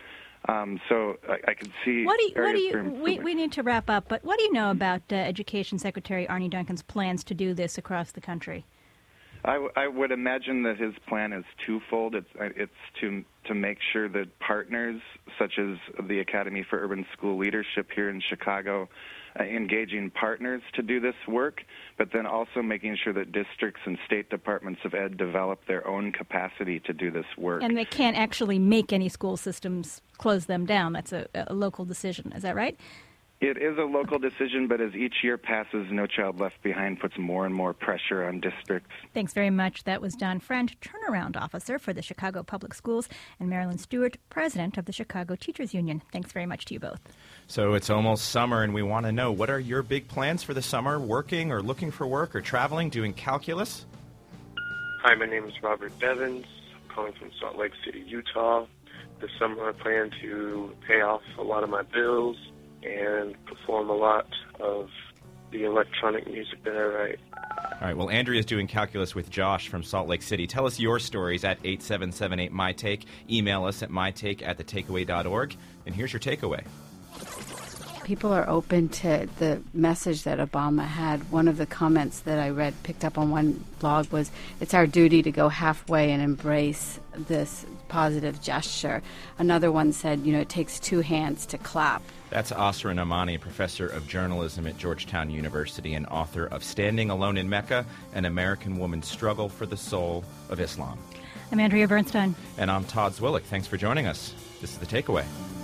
So I can see we need to wrap up, but what do you know about Education Secretary Arne Duncan's plans to do this across the country? I would imagine that his plan is twofold. It's to make sure that partners, such as the Academy for Urban School Leadership here in Chicago, engaging partners to do this work, but then also making sure that districts and state departments of ed develop their own capacity to do this work. And they can't actually make any school systems close them down. That's a local decision. Is that right? It is a local decision, but as each year passes, No Child Left Behind puts more and more pressure on districts. Thanks very much. That was Don Friend, Turnaround Officer for the Chicago Public Schools, and Marilyn Stewart, President of the Chicago Teachers Union. Thanks very much to you both. So it's almost summer, and we want to know, what are your big plans for the summer, working or looking for work or traveling, doing calculus? Hi, my name is Robert Devins. I'm calling from Salt Lake City, Utah. This summer I plan to pay off a lot of my bills and perform a lot of the electronic music that I write. All right, well, Andrea's doing calculus with Josh from Salt Lake City. Tell us your stories at 8778-MyTake. Email us at mytake@thetakeaway.org. And here's your takeaway. People are open to the message that Obama had. One of the comments that I read, picked up on one blog, was, it's our duty to go halfway and embrace this positive gesture. Another one said, it takes 2 hands to clap. That's Asra Namani, professor of journalism at Georgetown University and author of Standing Alone in Mecca, An American Woman's Struggle for the Soul of Islam. I'm Andrea Bernstein. And I'm Todd Zwillich. Thanks for joining us. This is The Takeaway.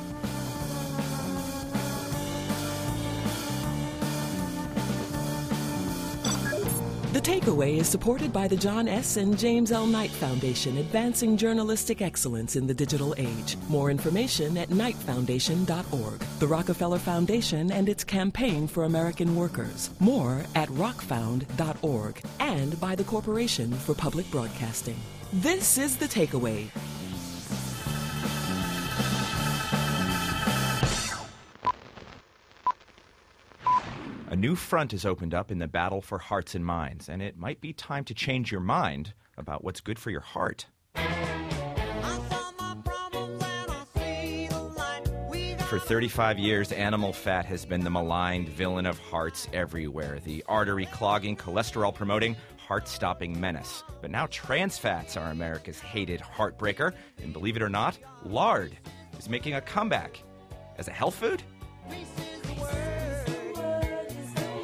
The Takeaway is supported by the John S. and James L. Knight Foundation, advancing journalistic excellence in the digital age. More information at knightfoundation.org. The Rockefeller Foundation and its campaign for American workers. More at rockfound.org. And by the Corporation for Public Broadcasting. This is The Takeaway. A new front has opened up in the battle for hearts and minds, and it might be time to change your mind about what's good for your heart. For 35 years, animal fat has been the maligned villain of hearts everywhere, the artery-clogging, cholesterol-promoting, heart-stopping menace. But now trans fats are America's hated heartbreaker, and believe it or not, lard is making a comeback as a health food.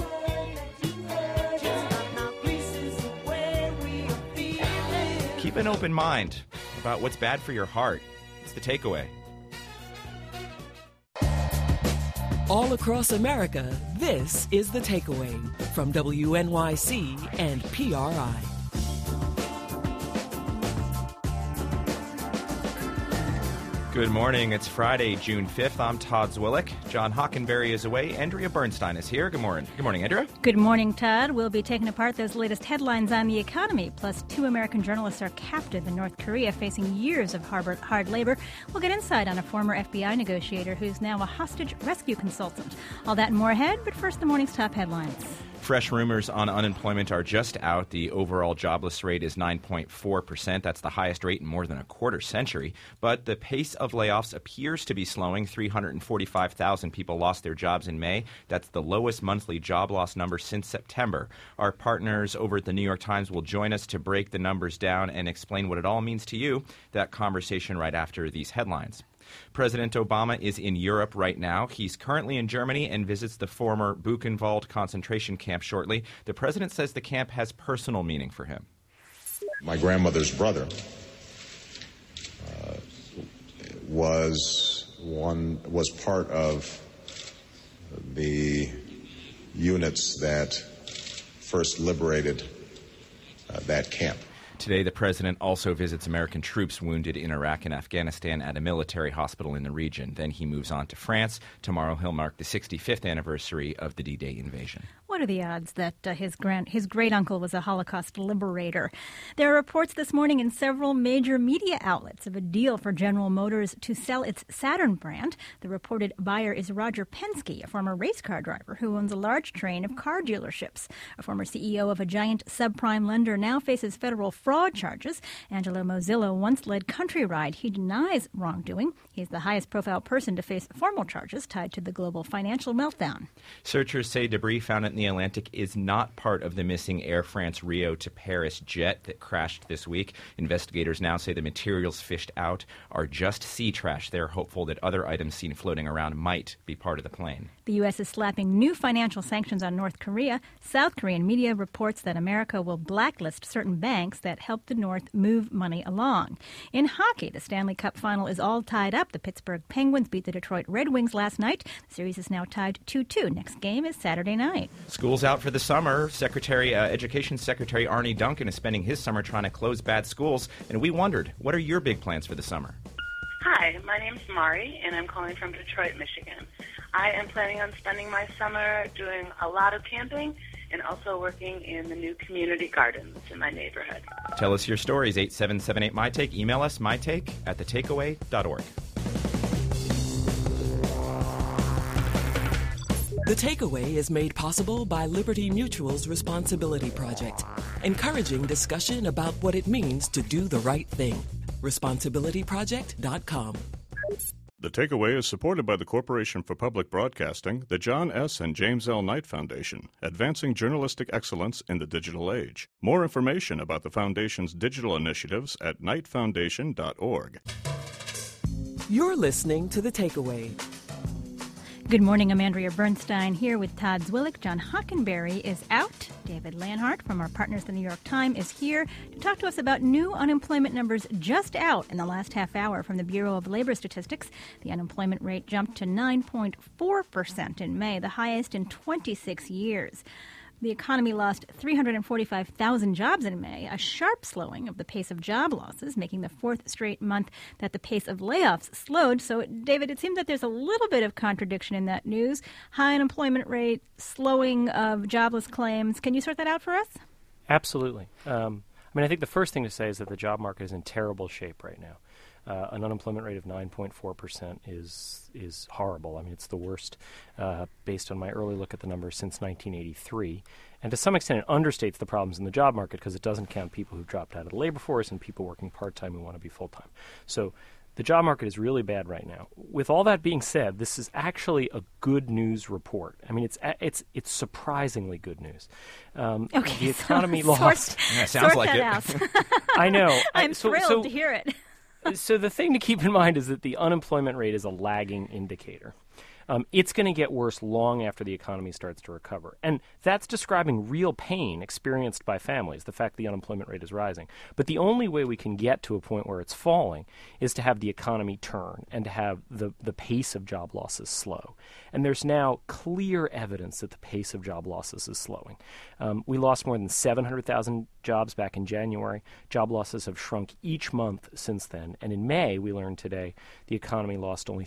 Keep an open mind about what's bad for your heart. It's The Takeaway. All across America, this is The Takeaway from WNYC and PRI. Good morning. It's Friday, June 5th. I'm Todd Zwillick. John Hockenberry is away. Andrea Bernstein is here. Good morning. Good morning, Andrea. Good morning, Todd. We'll be taking apart those latest headlines on the economy. Plus, 2 American journalists are captive in North Korea facing years of hard labor. We'll get insight on a former FBI negotiator who's now a hostage rescue consultant. All that and more ahead, but first, the morning's top headlines. Fresh rumors on unemployment are just out. The overall jobless rate is 9.4%. That's the highest rate in more than a quarter century. But the pace of layoffs appears to be slowing. 345,000 people lost their jobs in May. That's the lowest monthly job loss number since September. Our partners over at the New York Times will join us to break the numbers down and explain what it all means to you. That conversation right after these headlines. President Obama is in Europe right now. He's currently in Germany and visits the former Buchenwald concentration camp shortly. The president says the camp has personal meaning for him. My grandmother's brother was part of the units that first liberated that camp. Today, the president also visits American troops wounded in Iraq and Afghanistan at a military hospital in the region. Then he moves on to France. Tomorrow, he'll mark the 65th anniversary of the D-Day invasion. What are the odds that his great-uncle was a Holocaust liberator? There are reports this morning in several major media outlets of a deal for General Motors to sell its Saturn brand. The reported buyer is Roger Penske, a former race car driver who owns a large chain of car dealerships. A former CEO of a giant subprime lender now faces federal fraud charges. Angelo Mozillo once led Countryride. He denies wrongdoing. He's the highest-profile person to face formal charges tied to the global financial meltdown. Searchers say debris found in the Atlantic is not part of the missing Air France Rio to Paris jet that crashed this week. Investigators now say the materials fished out are just sea trash. They're hopeful that other items seen floating around might be part of the plane. The U.S. is slapping new financial sanctions on North Korea. South Korean media reports that America will blacklist certain banks that helped the North move money along. In hockey, the Stanley Cup final is all tied up. The Pittsburgh Penguins beat the Detroit Red Wings last night. The series is now tied 2-2. Next game is Saturday night. School's out for the summer. Education Secretary Arne Duncan is spending his summer trying to close bad schools. And we wondered, what are your big plans for the summer? Hi, my name's Mari, and I'm calling from Detroit, Michigan. I am planning on spending my summer doing a lot of camping and also working in the new community gardens in my neighborhood. Tell us your stories, 8778-MyTake. Email us, mytake@thetakeaway.org. The Takeaway is made possible by Liberty Mutual's Responsibility Project, encouraging discussion about what it means to do the right thing. ResponsibilityProject.com. The Takeaway is supported by the Corporation for Public Broadcasting, the John S. and James L. Knight Foundation, advancing journalistic excellence in the digital age. More information about the Foundation's digital initiatives at knightfoundation.org. You're listening to The Takeaway. Good morning. I'm Andrea Bernstein here with Todd Zwillick. John Hockenberry is out. David Lanhart from our partners, the New York Times, is here to talk to us about new unemployment numbers just out in the last half hour from the Bureau of Labor Statistics. The unemployment rate jumped to 9.4% in May, the highest in 26 years. The economy lost 345,000 jobs in May, a sharp slowing of the pace of job losses, making the fourth straight month that the pace of layoffs slowed. So, David, it seems that there's a little bit of contradiction in that news. High unemployment rate, slowing of jobless claims. Can you sort that out for us? Absolutely. I think the first thing to say is that the job market is in terrible shape right now. An unemployment rate of 9.4% is horrible. I mean, it's the worst based on my early look at the numbers since 1983. And to some extent, it understates the problems in the job market because it doesn't count people who've dropped out of the labor force and people working part-time who want to be full-time. So the job market is really bad right now. With all that being said, this is actually a good news report. I mean, it's surprisingly good news. Okay, the economy lost. Sounds like it. Out. I know. I'm thrilled to hear it. So the thing to keep in mind is that the unemployment rate is a lagging indicator. It's going to get worse long after the economy starts to recover. And that's describing real pain experienced by families, the fact the unemployment rate is rising. But the only way we can get to a point where it's falling is to have the economy turn and to have the pace of job losses slow. And there's now clear evidence that the pace of job losses is slowing. We lost more than 700,000 jobs back in January. Job losses have shrunk each month since then. And in May, we learned today, the economy lost only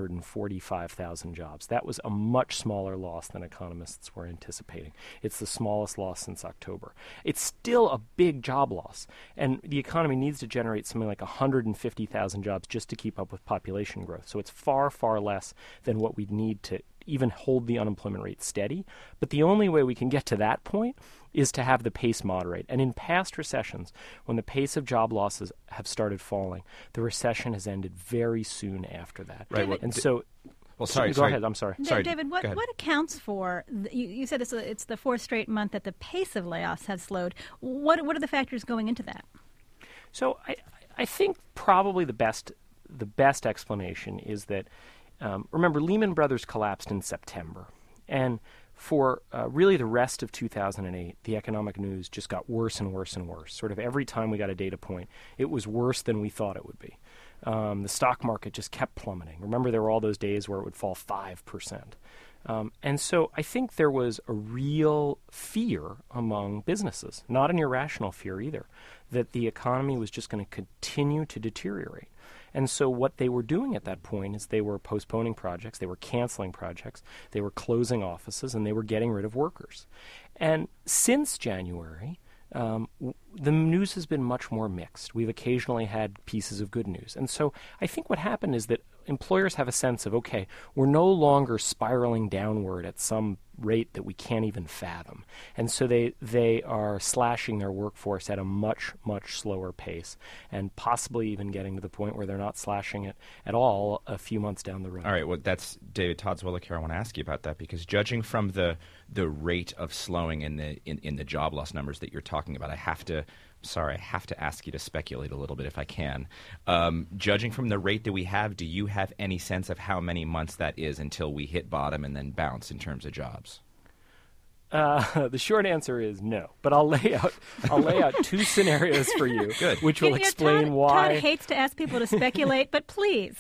345,000 jobs. That was a much smaller loss than economists were anticipating. It's the smallest loss since October. It's still a big job loss, and the economy needs to generate something like 150,000 jobs just to keep up with population growth. So it's far, far less than what we'd need to even hold the unemployment rate steady. But the only way we can get to that point is to have the pace moderate. And in past recessions, when the pace of job losses have started falling, the recession has ended very soon after that. Right. And so... Well, sorry. Go ahead. I'm sorry. David, what accounts for, you said it's the fourth straight month that the pace of layoffs has slowed. What are the factors going into that? So I think probably the best explanation is that, remember, Lehman Brothers collapsed in September. And for really the rest of 2008, the economic news just got worse and worse and worse. Sort of every time we got a data point, it was worse than we thought it would be. The stock market just kept plummeting. Remember, there were all those days where it would fall 5%. And so I think there was a real fear among businesses, not an irrational fear either, that the economy was just going to continue to deteriorate. And so what they were doing at that point is they were postponing projects, they were canceling projects, they were closing offices, and they were getting rid of workers. And since January, the news has been much more mixed. We've occasionally had pieces of good news. And so I think what happened is that employers have a sense of, okay, we're no longer spiraling downward at some rate that we can't even fathom. And so they are slashing their workforce at a much, much slower pace, and possibly even getting to the point where they're not slashing it at all a few months down the road. All right, well, that's David Todd-Zwillich here. I want to ask you about that, because judging from the rate of slowing in the job loss numbers that you're talking about, I have to ask you to speculate a little bit if I can. Judging from the rate that we have, do you have any sense of how many months that is until we hit bottom and then bounce in terms of jobs? The short answer is no, but I'll lay out two scenarios for you, which will explain why. Todd hates to ask people to speculate, but please.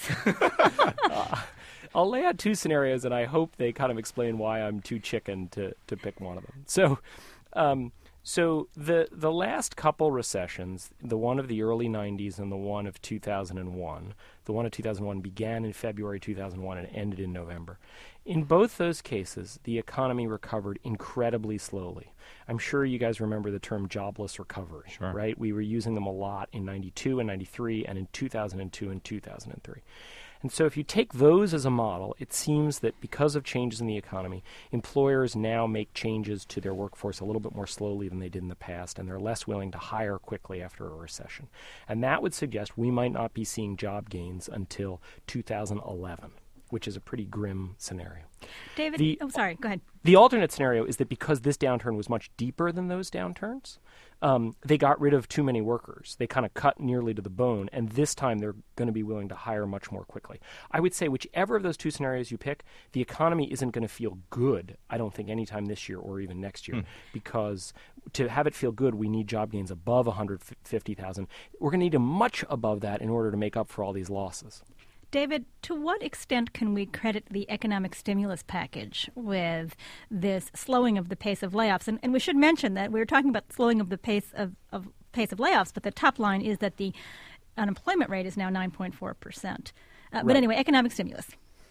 I'll lay out two scenarios, and I hope they kind of explain why I'm too chicken to pick one of them. So the last couple recessions, the one of the early 90s and the one of 2001, the one of 2001 began in February 2001 and ended in November. In both those cases, the economy recovered incredibly slowly. I'm sure you guys remember the term jobless recovery, right? We were using them a lot in 92 and 93 and in 2002 and 2003. And so if you take those as a model, it seems that because of changes in the economy, employers now make changes to their workforce a little bit more slowly than they did in the past, and they're less willing to hire quickly after a recession. And that would suggest we might not be seeing job gains until 2011, which is a pretty grim scenario. David, sorry, go ahead. The alternate scenario is that because this downturn was much deeper than those downturns, they got rid of too many workers. They kind of cut nearly to the bone, and this time they're going to be willing to hire much more quickly. I would say whichever of those two scenarios you pick, the economy isn't going to feel good, I don't think, anytime this year or even next year, because to have it feel good, we need job gains above 150,000. We're going to need a much above that in order to make up for all these losses. David, to what extent can we credit the economic stimulus package with this slowing of the pace of layoffs? And we should mention that we were talking about slowing of the pace of layoffs, but the top line is that the unemployment rate is now 9.4%. But anyway, economic stimulus.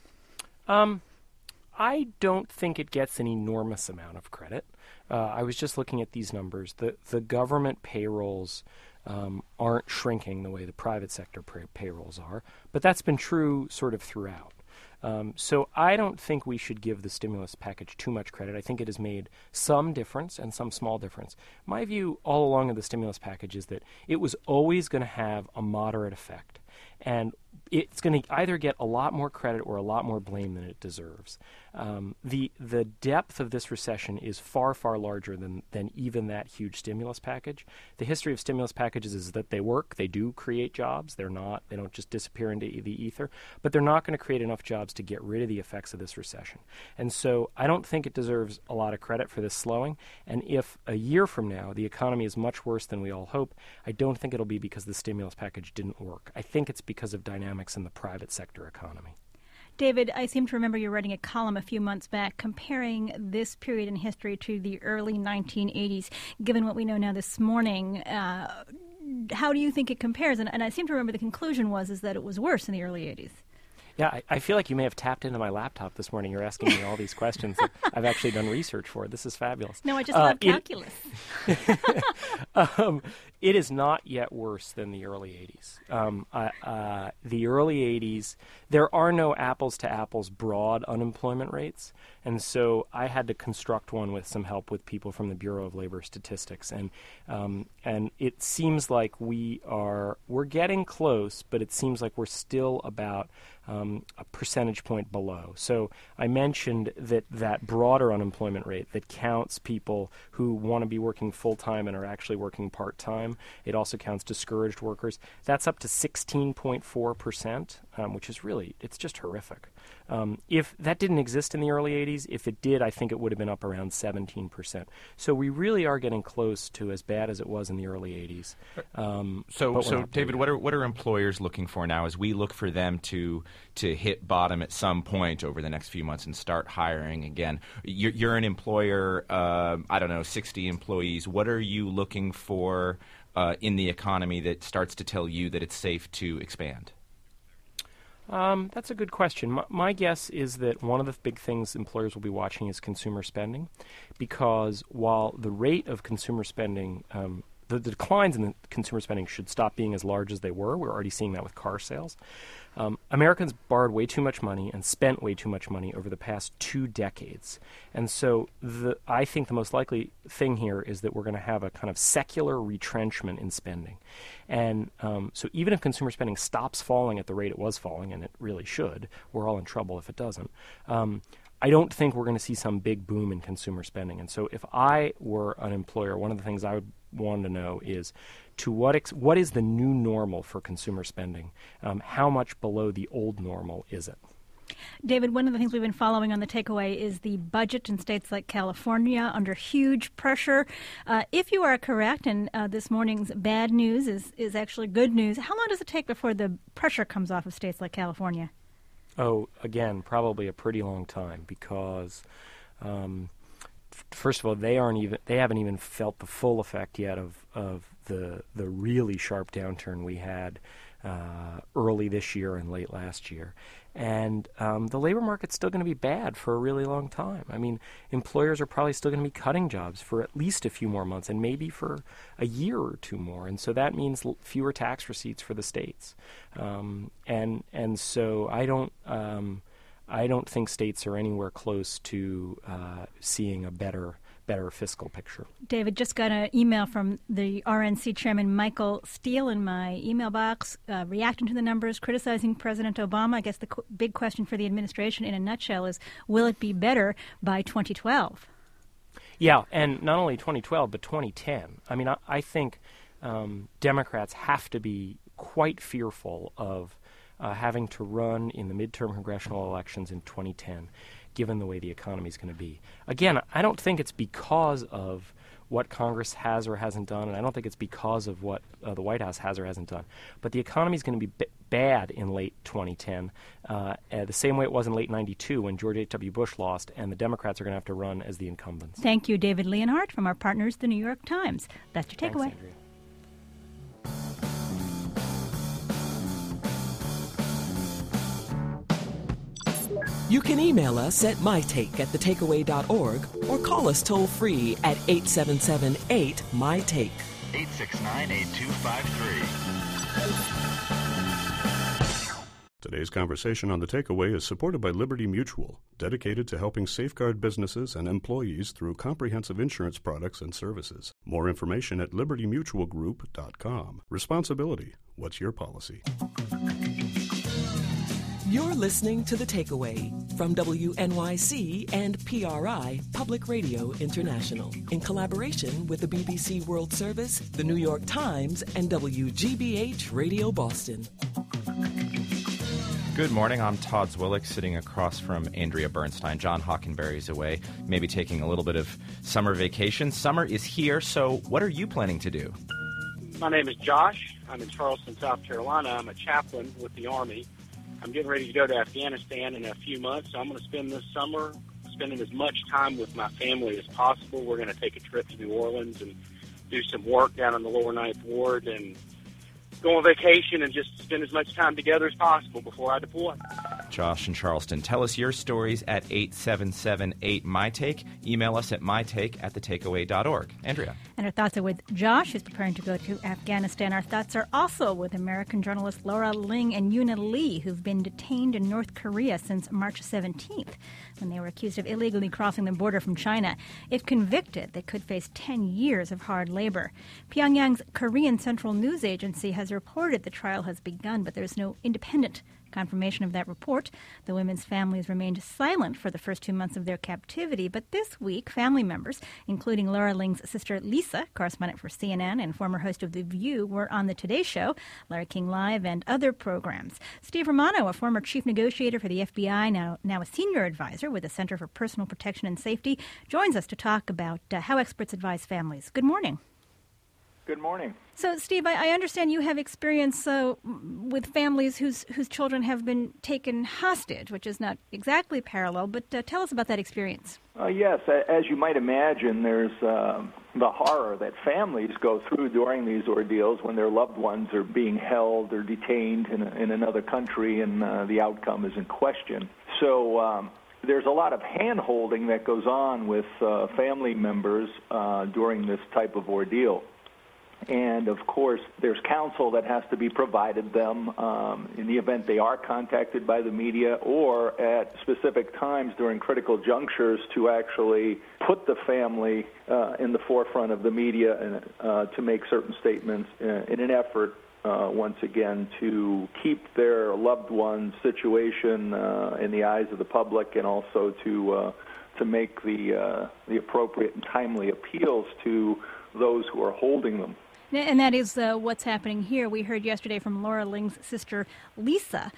I don't think it gets an enormous amount of credit. I was just looking at these numbers. The government payrolls aren't shrinking the way the private sector payrolls are, but that's been true sort of throughout. So I don't think we should give the stimulus package too much credit. I think it has made some difference and some small difference. My view all along of the stimulus package is that it was always going to have a moderate effect. And it's going to either get a lot more credit or a lot more blame than it deserves. The depth of this recession is far, far larger than even that huge stimulus package. The history of stimulus packages is that they work, they do create jobs. They don't just disappear into the ether, but they're not going to create enough jobs to get rid of the effects of this recession. And so I don't think it deserves a lot of credit for this slowing. And if a year from now the economy is much worse than we all hope, I don't think it'll be because the stimulus package didn't work. I think it's because of dynamics in the private sector economy. David, I seem to remember you writing a column a few months back comparing this period in history to the early 1980s. Given what we know now this morning, how do you think it compares? And I seem to remember the conclusion is that it was worse in the early 80s. Yeah, I feel like you may have tapped into my laptop this morning. You're asking me all these questions that I've actually done research for. This is fabulous. No, I just love calculus. It is not yet worse than the early 80s. The early 80s, there are no apples-to-apples broad unemployment rates, and so I had to construct one with some help with people from the Bureau of Labor Statistics, and it seems like we're getting close, but it seems like we're still about a percentage point below. So I mentioned that broader unemployment rate that counts people who want to be working full-time and are actually working part-time. It also counts discouraged workers. That's up to 16.4%, which is really, it's just horrific. If that didn't exist in the early 80s, if it did, I think it would have been up around 17%. So we really are getting close to as bad as it was in the early 80s. So David, what are employers looking for now as we look for them to hit bottom at some point over the next few months and start hiring again? You're an employer, 60 employees. What are you looking for in the economy that starts to tell you that it's safe to expand? That's a good question. My guess is that one of the big things employers will be watching is consumer spending, because while the rate of consumer spending, the declines in the consumer spending should stop being as large as they were. We're already seeing that with car sales. Americans borrowed way too much money and spent way too much money over the past 2 decades. And so I think the most likely thing here is that we're going to have a kind of secular retrenchment in spending. And so even if consumer spending stops falling at the rate it was falling, and it really should, we're all in trouble if it doesn't, I don't think we're going to see some big boom in consumer spending. And so if I were an employer, one of the things I would want to know is what is the new normal for consumer spending? How much below the old normal is it? David, one of the things we've been following on The Takeaway is the budget in states like California under huge pressure. If you are correct, and this morning's bad news is actually good news, how long does it take before the pressure comes off of states like California? Oh, again, probably a pretty long time, because first of all, they haven't even felt the full effect yet of the really sharp downturn we had early this year and late last year. And the labor market's still going to be bad for a really long time. I mean, employers are probably still going to be cutting jobs for at least a few more months, and maybe for a year or two more. And so that means fewer tax receipts for the states. And so I don't think states are anywhere close to seeing a better fiscal picture. David, just got an email from the RNC chairman, Michael Steele, in my email box, reacting to the numbers, criticizing President Obama. I guess the big question for the administration in a nutshell is, will it be better by 2012? Yeah, and not only 2012, but 2010. I mean, I think Democrats have to be quite fearful of having to run in the midterm congressional elections in 2010, given the way the economy is going to be. Again, I don't think it's because of what Congress has or hasn't done, and I don't think it's because of what the White House has or hasn't done. But the economy is going to be bad in late 2010, the same way it was in late 92 when George H.W. Bush lost, and the Democrats are going to have to run as the incumbents. Thank you, David Leonhardt, from our partners, The New York Times. That's your takeaway. Thanks, Andrea. You can email us at mytake@thetakeaway.org or call us toll-free at 877-8-MY-TAKE. 869-8253. Today's conversation on The Takeaway is supported by Liberty Mutual, dedicated to helping safeguard businesses and employees through comprehensive insurance products and services. More information at libertymutualgroup.com. Responsibility. What's your policy? You're listening to The Takeaway from WNYC and PRI, Public Radio International, in collaboration with the BBC World Service, the New York Times, and WGBH Radio Boston. Good morning. I'm Todd Zwillich, sitting across from Andrea Bernstein. John Hockenberry's away, maybe taking a little bit of summer vacation. Summer is here, so what are you planning to do? My name is Josh. I'm in Charleston, South Carolina. I'm a chaplain with the Army. I'm getting ready to go to Afghanistan in a few months, so I'm going to spend this summer spending as much time with my family as possible. We're going to take a trip to New Orleans and do some work down in the Lower Ninth Ward and go on vacation and just spend as much time together as possible before I deploy. Josh in Charleston. Tell us your stories at 877-8MyTake. Email us at mytake@thetakeaway.org. Andrea. And our thoughts are with Josh, who's preparing to go to Afghanistan. Our thoughts are also with American journalists Laura Ling and Yuna Lee, who've been detained in North Korea since March 17th, when they were accused of illegally crossing the border from China. If convicted, they could face 10 years of hard labor. Pyongyang's Korean Central News Agency has reported the trial has begun, but there's no independent confirmation of that report. The women's families remained silent for the first 2 months of their captivity, but this week, family members, including Laura Ling's sister Lisa, correspondent for CNN and former host of The View, were on the Today Show, Larry King Live, and other programs. Steve Romano, a former chief negotiator for the FBI, now a senior advisor with the Center for Personal Protection and Safety, joins us to talk about how experts advise families. Good morning. Good morning. So, Steve, I understand you have experience with families whose children have been taken hostage, which is not exactly parallel, but tell us about that experience. Yes, as you might imagine, there's the horror that families go through during these ordeals when their loved ones are being held or detained in another country and the outcome is in question. So there's a lot of hand-holding that goes on with family members during this type of ordeal. And, of course, there's counsel that has to be provided them in the event they are contacted by the media or at specific times during critical junctures to actually put the family in the forefront of the media and to make certain statements in an effort, once again, to keep their loved one's situation in the eyes of the public and also to make the appropriate and timely appeals to those who are holding them. And that is what's happening here. We heard yesterday from Laura Ling's sister, Lisa,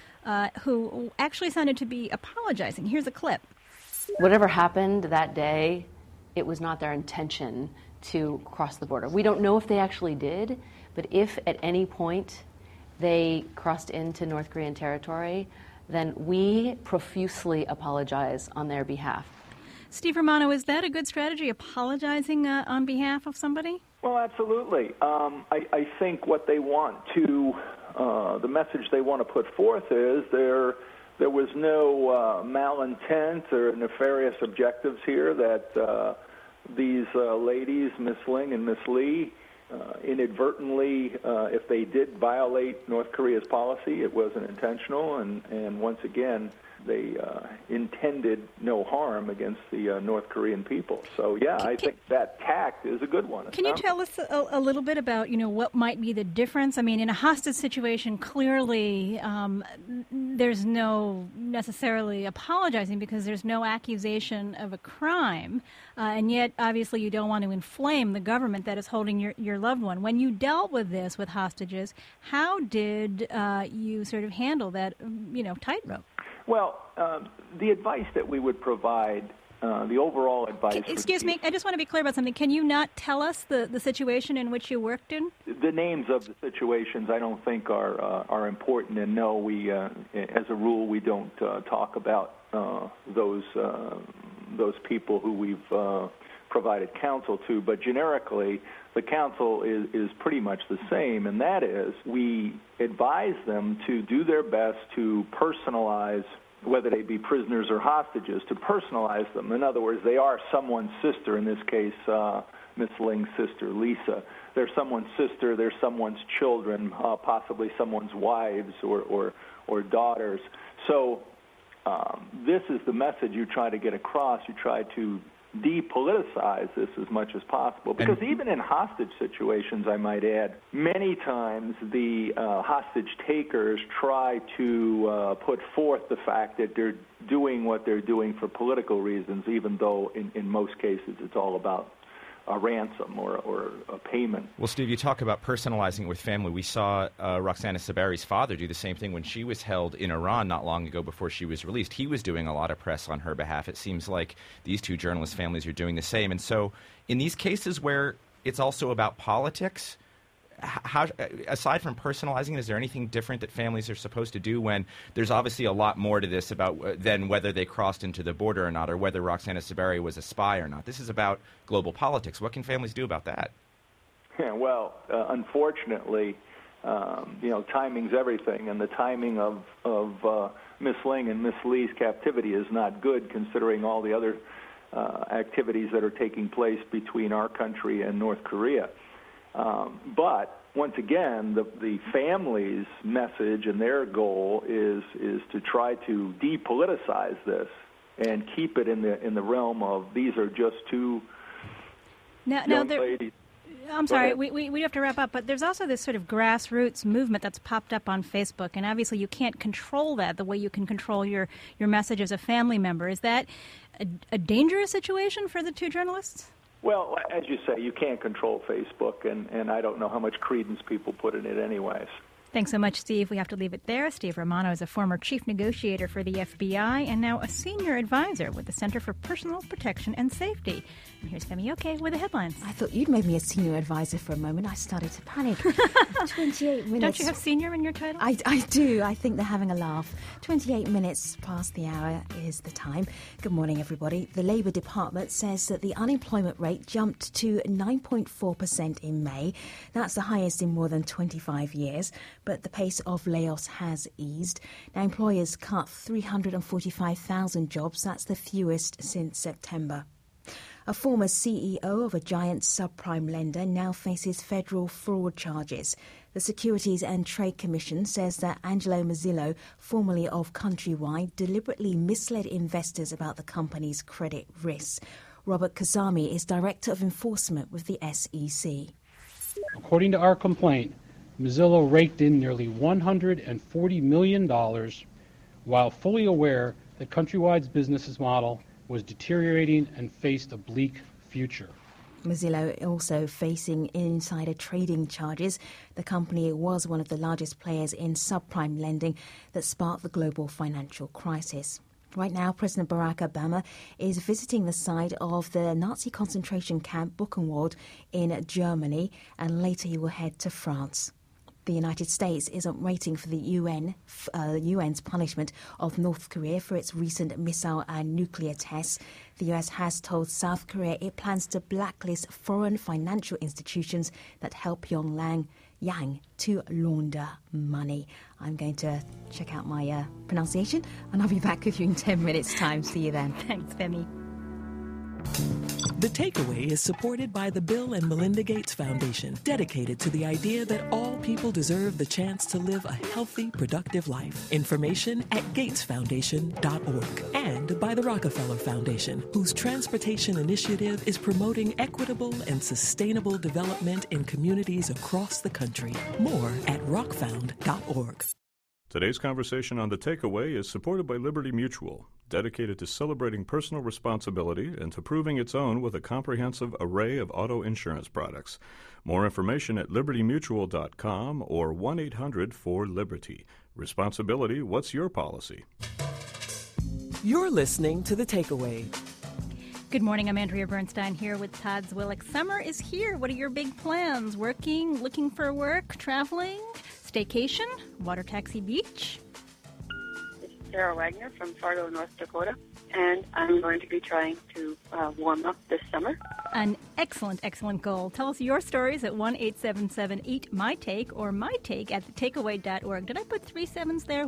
who actually sounded to be apologizing. Here's a clip. Whatever happened that day, it was not their intention to cross the border. We don't know if they actually did, but if at any point they crossed into North Korean territory, then we profusely apologize on their behalf. Steve Romano, is that a good strategy, apologizing on behalf of somebody? Well, absolutely. I think what they want to, the message they want to put forth is there was no malintent or nefarious objectives here, that these ladies, Miss Ling and Miss Lee, inadvertently, if they did violate North Korea's policy, it wasn't intentional, and once again, they intended no harm against the North Korean people. So, yeah, I think that tact is a good one. Can you tell us a little bit about, what might be the difference? I mean, in a hostage situation, clearly there's no necessarily apologizing because there's no accusation of a crime, and yet, obviously, you don't want to inflame the government that is holding your loved one. When you dealt with this with hostages, how did you sort of handle that, tightrope? Well, the advice that we would provide, the overall advice... Excuse me, I just want to be clear about something. Can you not tell us the situation in which you worked in? The names of the situations I don't think are important, and no, we, as a rule, we don't talk about those people who we've provided counsel to, but generically, the counsel is pretty much the same, and that is we advise them to do their best to personalize, whether they be prisoners or hostages, to personalize them. In other words, they are someone's sister, in this case, Miss Ling's sister, Lisa. They're someone's sister, they're someone's children, possibly someone's wives or daughters. So this is the message you try to get across. You try to depoliticize this as much as possible. Because even in hostage situations, I might add, many times the hostage takers try to put forth the fact that they're doing what they're doing for political reasons, even though in most cases it's all about a ransom or a payment. Well, Steve, you talk about personalizing it with family. We saw Roxana Sabari's father do the same thing when she was held in Iran not long ago before she was released. He was doing a lot of press on her behalf. It seems like these two journalist families are doing the same. And so in these cases where it's also about politics, how, aside from personalizing it, is there anything different that families are supposed to do when there's obviously a lot more to this about than whether they crossed into the border or not, or whether Roxana Sabari was a spy or not? This is about global politics. What can families do about that? Yeah, well, unfortunately, timing's everything, and the timing of Miss Ling and Miss Lee's captivity is not good, considering all the other activities that are taking place between our country and North Korea. But once again, the family's message and their goal is to try to depoliticize this and keep it in the realm of these are just two young ladies. I'm sorry, we have to wrap up, but there's also this sort of grassroots movement that's popped up on Facebook, and obviously you can't control that the way you can control your message as a family member. Is that a dangerous situation for the two journalists? Well, as you say, you can't control Facebook, and I don't know how much credence people put in it anyways. Thanks so much, Steve. We have to leave it there. Steve Romano is a former chief negotiator for the FBI and now a senior advisor with the Center for Personal Protection and Safety. And here's Femi Oke with the headlines. I thought you'd made me a senior advisor for a moment. I started to panic. 28 minutes. Don't you have senior in your title? I do. I think they're having a laugh. 28 minutes past the hour is the time. Good morning, everybody. The Labour Department says that the unemployment rate jumped to 9.4% in May. That's the highest in more than 25 years. But the pace of layoffs has eased. Now, employers cut 345,000 jobs. That's the fewest since September. A former CEO of a giant subprime lender now faces federal fraud charges. The Securities and Trade Commission says that Angelo Mazzillo, formerly of Countrywide, deliberately misled investors about the company's credit risks. Robert Kazami is Director of Enforcement with the SEC. According to our complaint, Mazzillo raked in nearly $140 million while fully aware that Countrywide's business model was deteriorating and faced a bleak future. Mazzillo also facing insider trading charges. The company was one of the largest players in subprime lending that sparked the global financial crisis. Right now, President Barack Obama is visiting the site of the Nazi concentration camp Buchenwald in Germany, and later he will head to France. The United States isn't waiting for the UN's punishment of North Korea for its recent missile and nuclear tests. The US has told South Korea it plans to blacklist foreign financial institutions that help Pyongyang to launder money. I'm going to check out my pronunciation, and I'll be back with you in 10 minutes' time. See you then. Thanks, Femi. The Takeaway is supported by the Bill and Melinda Gates Foundation, dedicated to the idea that all people deserve the chance to live a healthy, productive life. Information at gatesfoundation.org. And by the Rockefeller Foundation, whose transportation initiative is promoting equitable and sustainable development in communities across the country. More at rockfound.org. Today's conversation on The Takeaway is supported by Liberty Mutual, dedicated to celebrating personal responsibility and to proving its own with a comprehensive array of auto insurance products. More information at libertymutual.com or 1-800-4LIBERTY. Responsibility, what's your policy? You're listening to The Takeaway. Good morning. I'm Andrea Bernstein here with Todd Zwillich. Summer is here. What are your big plans? Working, looking for work, traveling, staycation, water taxi beach? This is Sarah Wagner from Fargo, North Dakota, and I'm going to be trying to warm up this summer. An excellent, excellent goal. Tell us your stories at 1-877-8-MY-TAKE or mytake at thetakeaway.org. Did I put 3 7s there?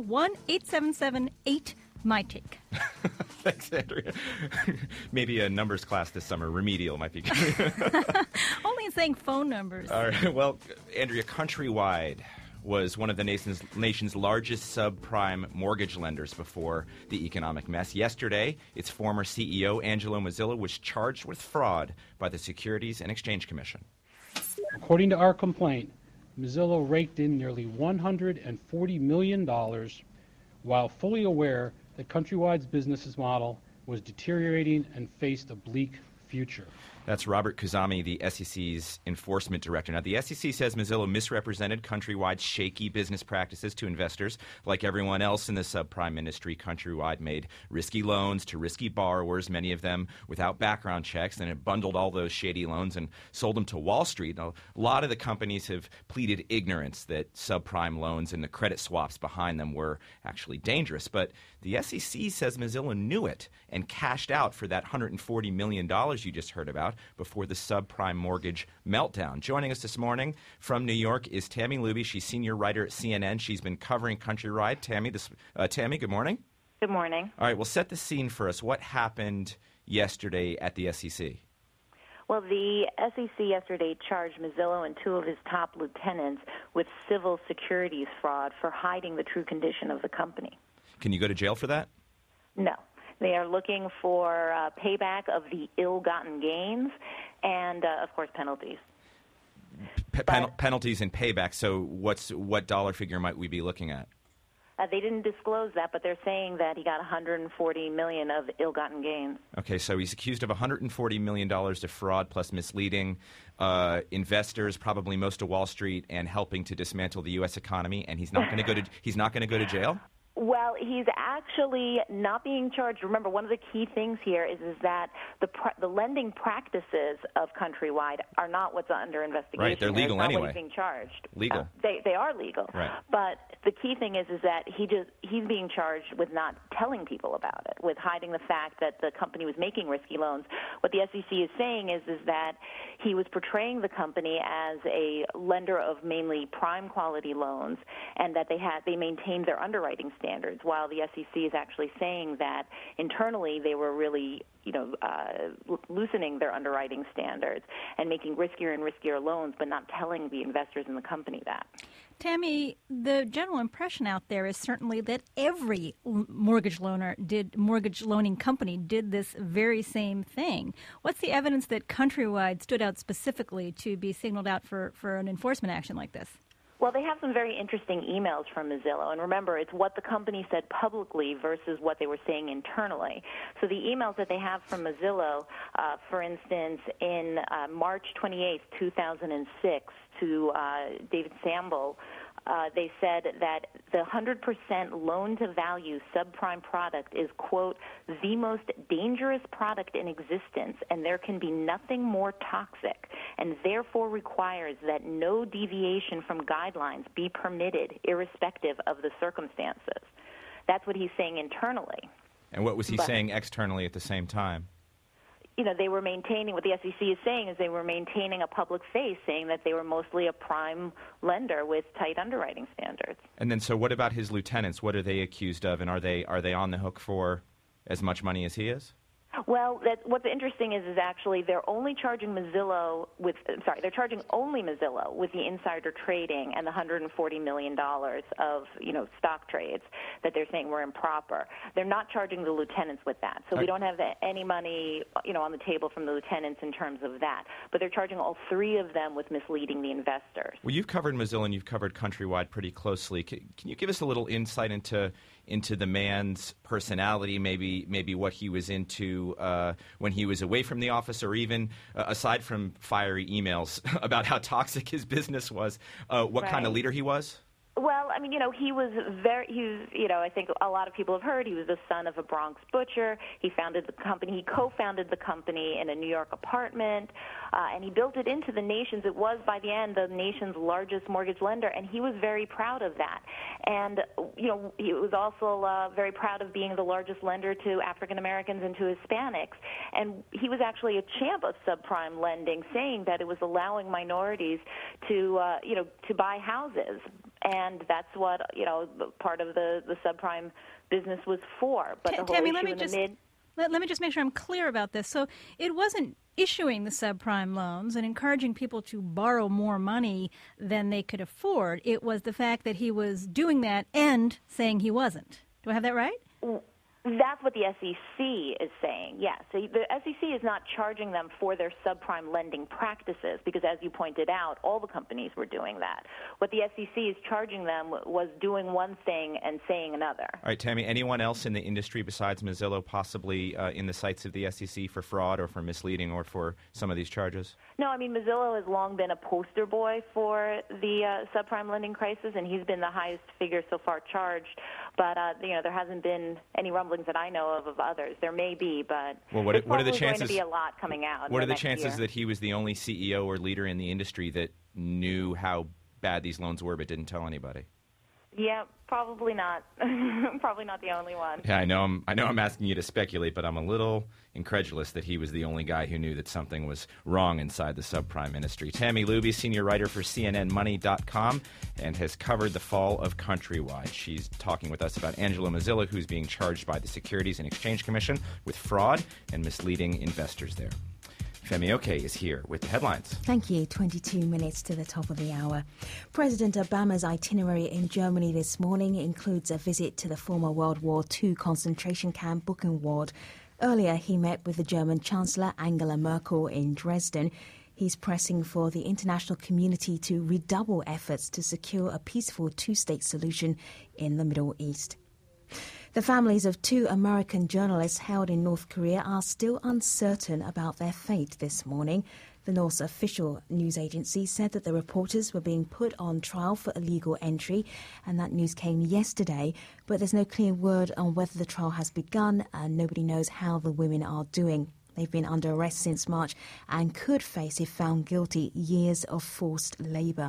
1-877-8-MY-TAKE. Thanks, Andrea. Maybe a numbers class this summer. Remedial might be good. Only saying phone numbers. All right. Well, Andrea, Countrywide. was one of the nation's largest subprime mortgage lenders before the economic mess. Yesterday, its former CEO, Angelo Mozilo, was charged with fraud by the Securities and Exchange Commission. According to our complaint, Mozilo raked in nearly $140 million while fully aware that Countrywide's business model was deteriorating and faced a bleak future. That's Robert Khuzami, the SEC's enforcement director. Now, the SEC says Mozilo misrepresented Countrywide's shaky business practices to investors. Like everyone else in the subprime industry, Countrywide made risky loans to risky borrowers, many of them without background checks, and it bundled all those shady loans and sold them to Wall Street. Now, a lot of the companies have pleaded ignorance that subprime loans and the credit swaps behind them were actually dangerous. But the SEC says Mozilo knew it and cashed out for that $140 million you just heard about before the subprime mortgage meltdown. Joining us this morning from New York is Tammy Luby. She's senior writer at CNN. She's been covering Countrywide. Tammy, good morning. Good morning. All right, well, set the scene for us. What happened yesterday at the SEC? Well, the SEC yesterday charged Mozilo and two of his top lieutenants with civil securities fraud for hiding the true condition of the company. Can you go to jail for that? No. They are looking for payback of the ill-gotten gains and, of course, penalties. Penalties and payback. So what dollar figure might we be looking at? They didn't disclose that, but they're saying that he got $140 million of ill-gotten gains. Okay, so he's accused of $140 million of fraud plus misleading investors, probably most of Wall Street, and helping to dismantle the U.S. economy. And he's not going to go to jail. Well, he's actually not being charged. Remember, one of the key things here is that the lending practices of Countrywide are not what's under investigation. Right, they're legal anyway. What he's being charged. Legal. They are legal. Right. But the key thing is that he's being charged with not telling people about it, with hiding the fact that the company was making risky loans. What the SEC is saying is that he was portraying the company as a lender of mainly prime quality loans, and that they maintained their underwriting standards, while the SEC is actually saying that internally they were really, loosening their underwriting standards and making riskier and riskier loans, but not telling the investors in the company that. Tammy, the general impression out there is certainly that every mortgage loaning company did this very same thing. What's the evidence that Countrywide stood out specifically to be signaled out for an enforcement action like this? Well, they have some very interesting emails from Mozilo, and remember, it's what the company said publicly versus what they were saying internally. So the emails that they have from Mozilo, for instance, in March 28, 2006, to David Samble, they said that the 100% loan-to-value subprime product is, quote, the most dangerous product in existence, and there can be nothing more toxic, and therefore requires that no deviation from guidelines be permitted, irrespective of the circumstances. That's what he's saying internally. And what was he saying externally at the same time? They were maintaining, what the SEC is saying is they were maintaining a public face, saying that they were mostly a prime lender with tight underwriting standards. And then, so what about his lieutenants? What are they accused of, and are they on the hook for as much money as he is? Well, what's interesting is actually they're only charging Mozilo they're charging only Mozilo with the insider trading and the $140 million of, stock trades that they're saying were improper. They're not charging the lieutenants with that. So we don't have any money, on the table from the lieutenants in terms of that. But they're charging all three of them with misleading the investors. Well, you've covered Mozilo and you've covered Countrywide pretty closely. Can you give us a little insight into the man's personality, maybe what he was into when he was away from the office, or even aside from fiery emails about how toxic his business was, what kind of leader he was? Well, he was I think a lot of people have heard he was the son of a Bronx butcher. He founded the company. He co-founded the company in a New York apartment, and he built it into the nation's. It was, by the end, the nation's largest mortgage lender, and he was very proud of that. And, he was also very proud of being the largest lender to African Americans and to Hispanics. And he was actually a champ of subprime lending, saying that it was allowing minorities to buy houses. And that's what, part of the subprime business was for. But the whole Tammy, issue let me just make sure I'm clear about this. So it wasn't issuing the subprime loans and encouraging people to borrow more money than they could afford. It was the fact that he was doing that and saying he wasn't. Do I have that right? That's what the SEC is saying, yes. So the SEC is not charging them for their subprime lending practices because, as you pointed out, all the companies were doing that. What the SEC is charging them was doing one thing and saying another. All right, Tammy, anyone else in the industry besides Mazzillo possibly in the sights of the SEC for fraud or for misleading or for some of these charges? No, I mean, Mazzillo has long been a poster boy for the subprime lending crisis, and he's been the highest figure so far charged. But, there hasn't been any rumblings that I know of others. There may be, but what are the chances? Going to be a lot coming out. What are the chances that he was the only CEO or leader in the industry that knew how bad these loans were but didn't tell anybody? Yeah, probably not. Probably not the only one. Yeah, I know I'm asking you to speculate, but I'm a little incredulous that he was the only guy who knew that something was wrong inside the subprime industry. Tammy Luby, senior writer for CNNMoney.com, and has covered the fall of Countrywide. She's talking with us about Angelo Mazzillo, who's being charged by the Securities and Exchange Commission with fraud and misleading investors there. Femi Oke is here with the headlines. Thank you. 22 minutes to the top of the hour. President Obama's itinerary in Germany this morning includes a visit to the former World War II concentration camp Buchenwald. Earlier, he met with the German Chancellor Angela Merkel in Dresden. He's pressing for the international community to redouble efforts to secure a peaceful two-state solution in the Middle East. The families of two American journalists held in North Korea are still uncertain about their fate this morning. The North's official news agency said that the reporters were being put on trial for illegal entry, and that news came yesterday. But there's no clear word on whether the trial has begun, and nobody knows how the women are doing. They've been under arrest since March and could face, if found guilty, years of forced labour.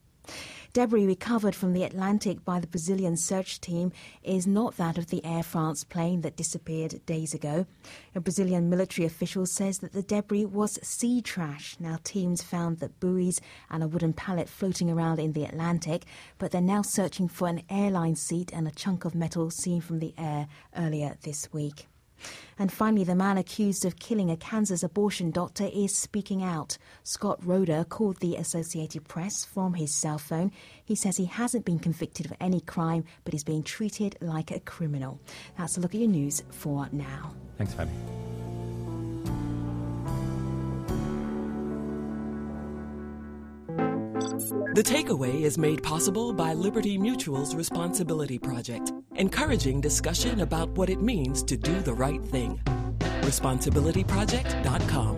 Debris recovered from the Atlantic by the Brazilian search team is not that of the Air France plane that disappeared days ago. A Brazilian military official says that the debris was sea trash. Now, teams found that buoys and a wooden pallet floating around in the Atlantic, but they're now searching for an airline seat and a chunk of metal seen from the air earlier this week. And finally, the man accused of killing a Kansas abortion doctor is speaking out. Scott Roeder called the Associated Press from his cell phone. He says he hasn't been convicted of any crime, but is being treated like a criminal. That's a look at your news for now. Thanks, Femi. The Takeaway is made possible by Liberty Mutual's Responsibility Project, encouraging discussion about what it means to do the right thing. ResponsibilityProject.com.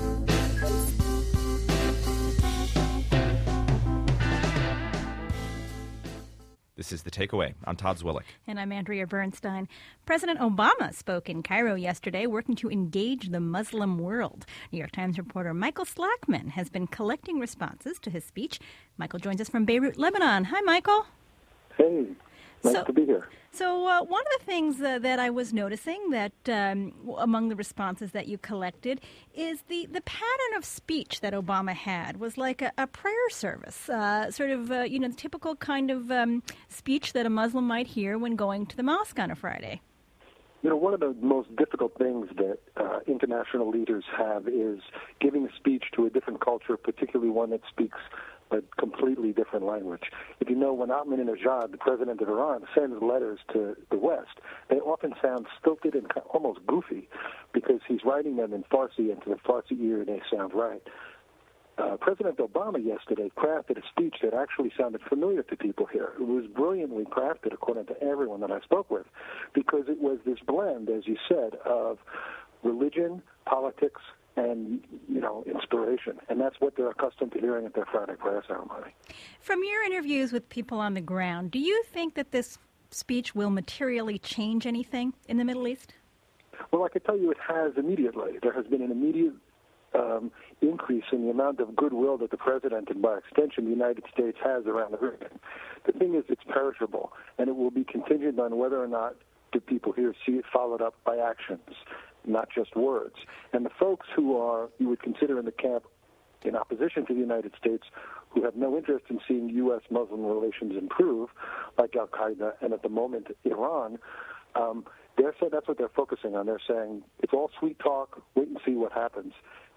This is The Takeaway. I'm Todd Zwillich. And I'm Andrea Bernstein. President Obama spoke in Cairo yesterday, working to engage the Muslim world. New York Times reporter Michael Slackman has been collecting responses to his speech. Michael joins us from Beirut, Lebanon. Hi, Michael. Hey. Nice to be here. So one of the things that I was noticing that among the responses that you collected is the pattern of speech that Obama had was like a prayer service, the typical kind of speech that a Muslim might hear when going to the mosque on a Friday. You know, one of the most difficult things that international leaders have is giving a speech to a different culture, particularly one that speaks a completely different language. If you know, when Ahmadinejad, the president of Iran, sends letters to the West, they often sound stilted and almost goofy because he's writing them in Farsi, and to the Farsi ear they sound right. President Obama yesterday crafted a speech that actually sounded familiar to people here. It was brilliantly crafted, according to everyone that I spoke with, because it was this blend, as you said, of religion, politics, and, inspiration. And that's what they're accustomed to hearing at their Friday prayer ceremony. From your interviews with people on the ground, do you think that this speech will materially change anything in the Middle East? Well, I can tell you it has immediately. There has been an immediate increase in the amount of goodwill that the president, and by extension the United States, has around the region. The thing is, it's perishable, and it will be contingent on whether or not do people here see it followed up by actions, not just words. And the folks who are, you would consider in the camp in opposition to the United States, who have no interest in seeing U.S.-Muslim relations improve, like Al-Qaeda and at the moment Iran, that's what they're focusing on. They're saying it's all sweet talk, wait and see what happens.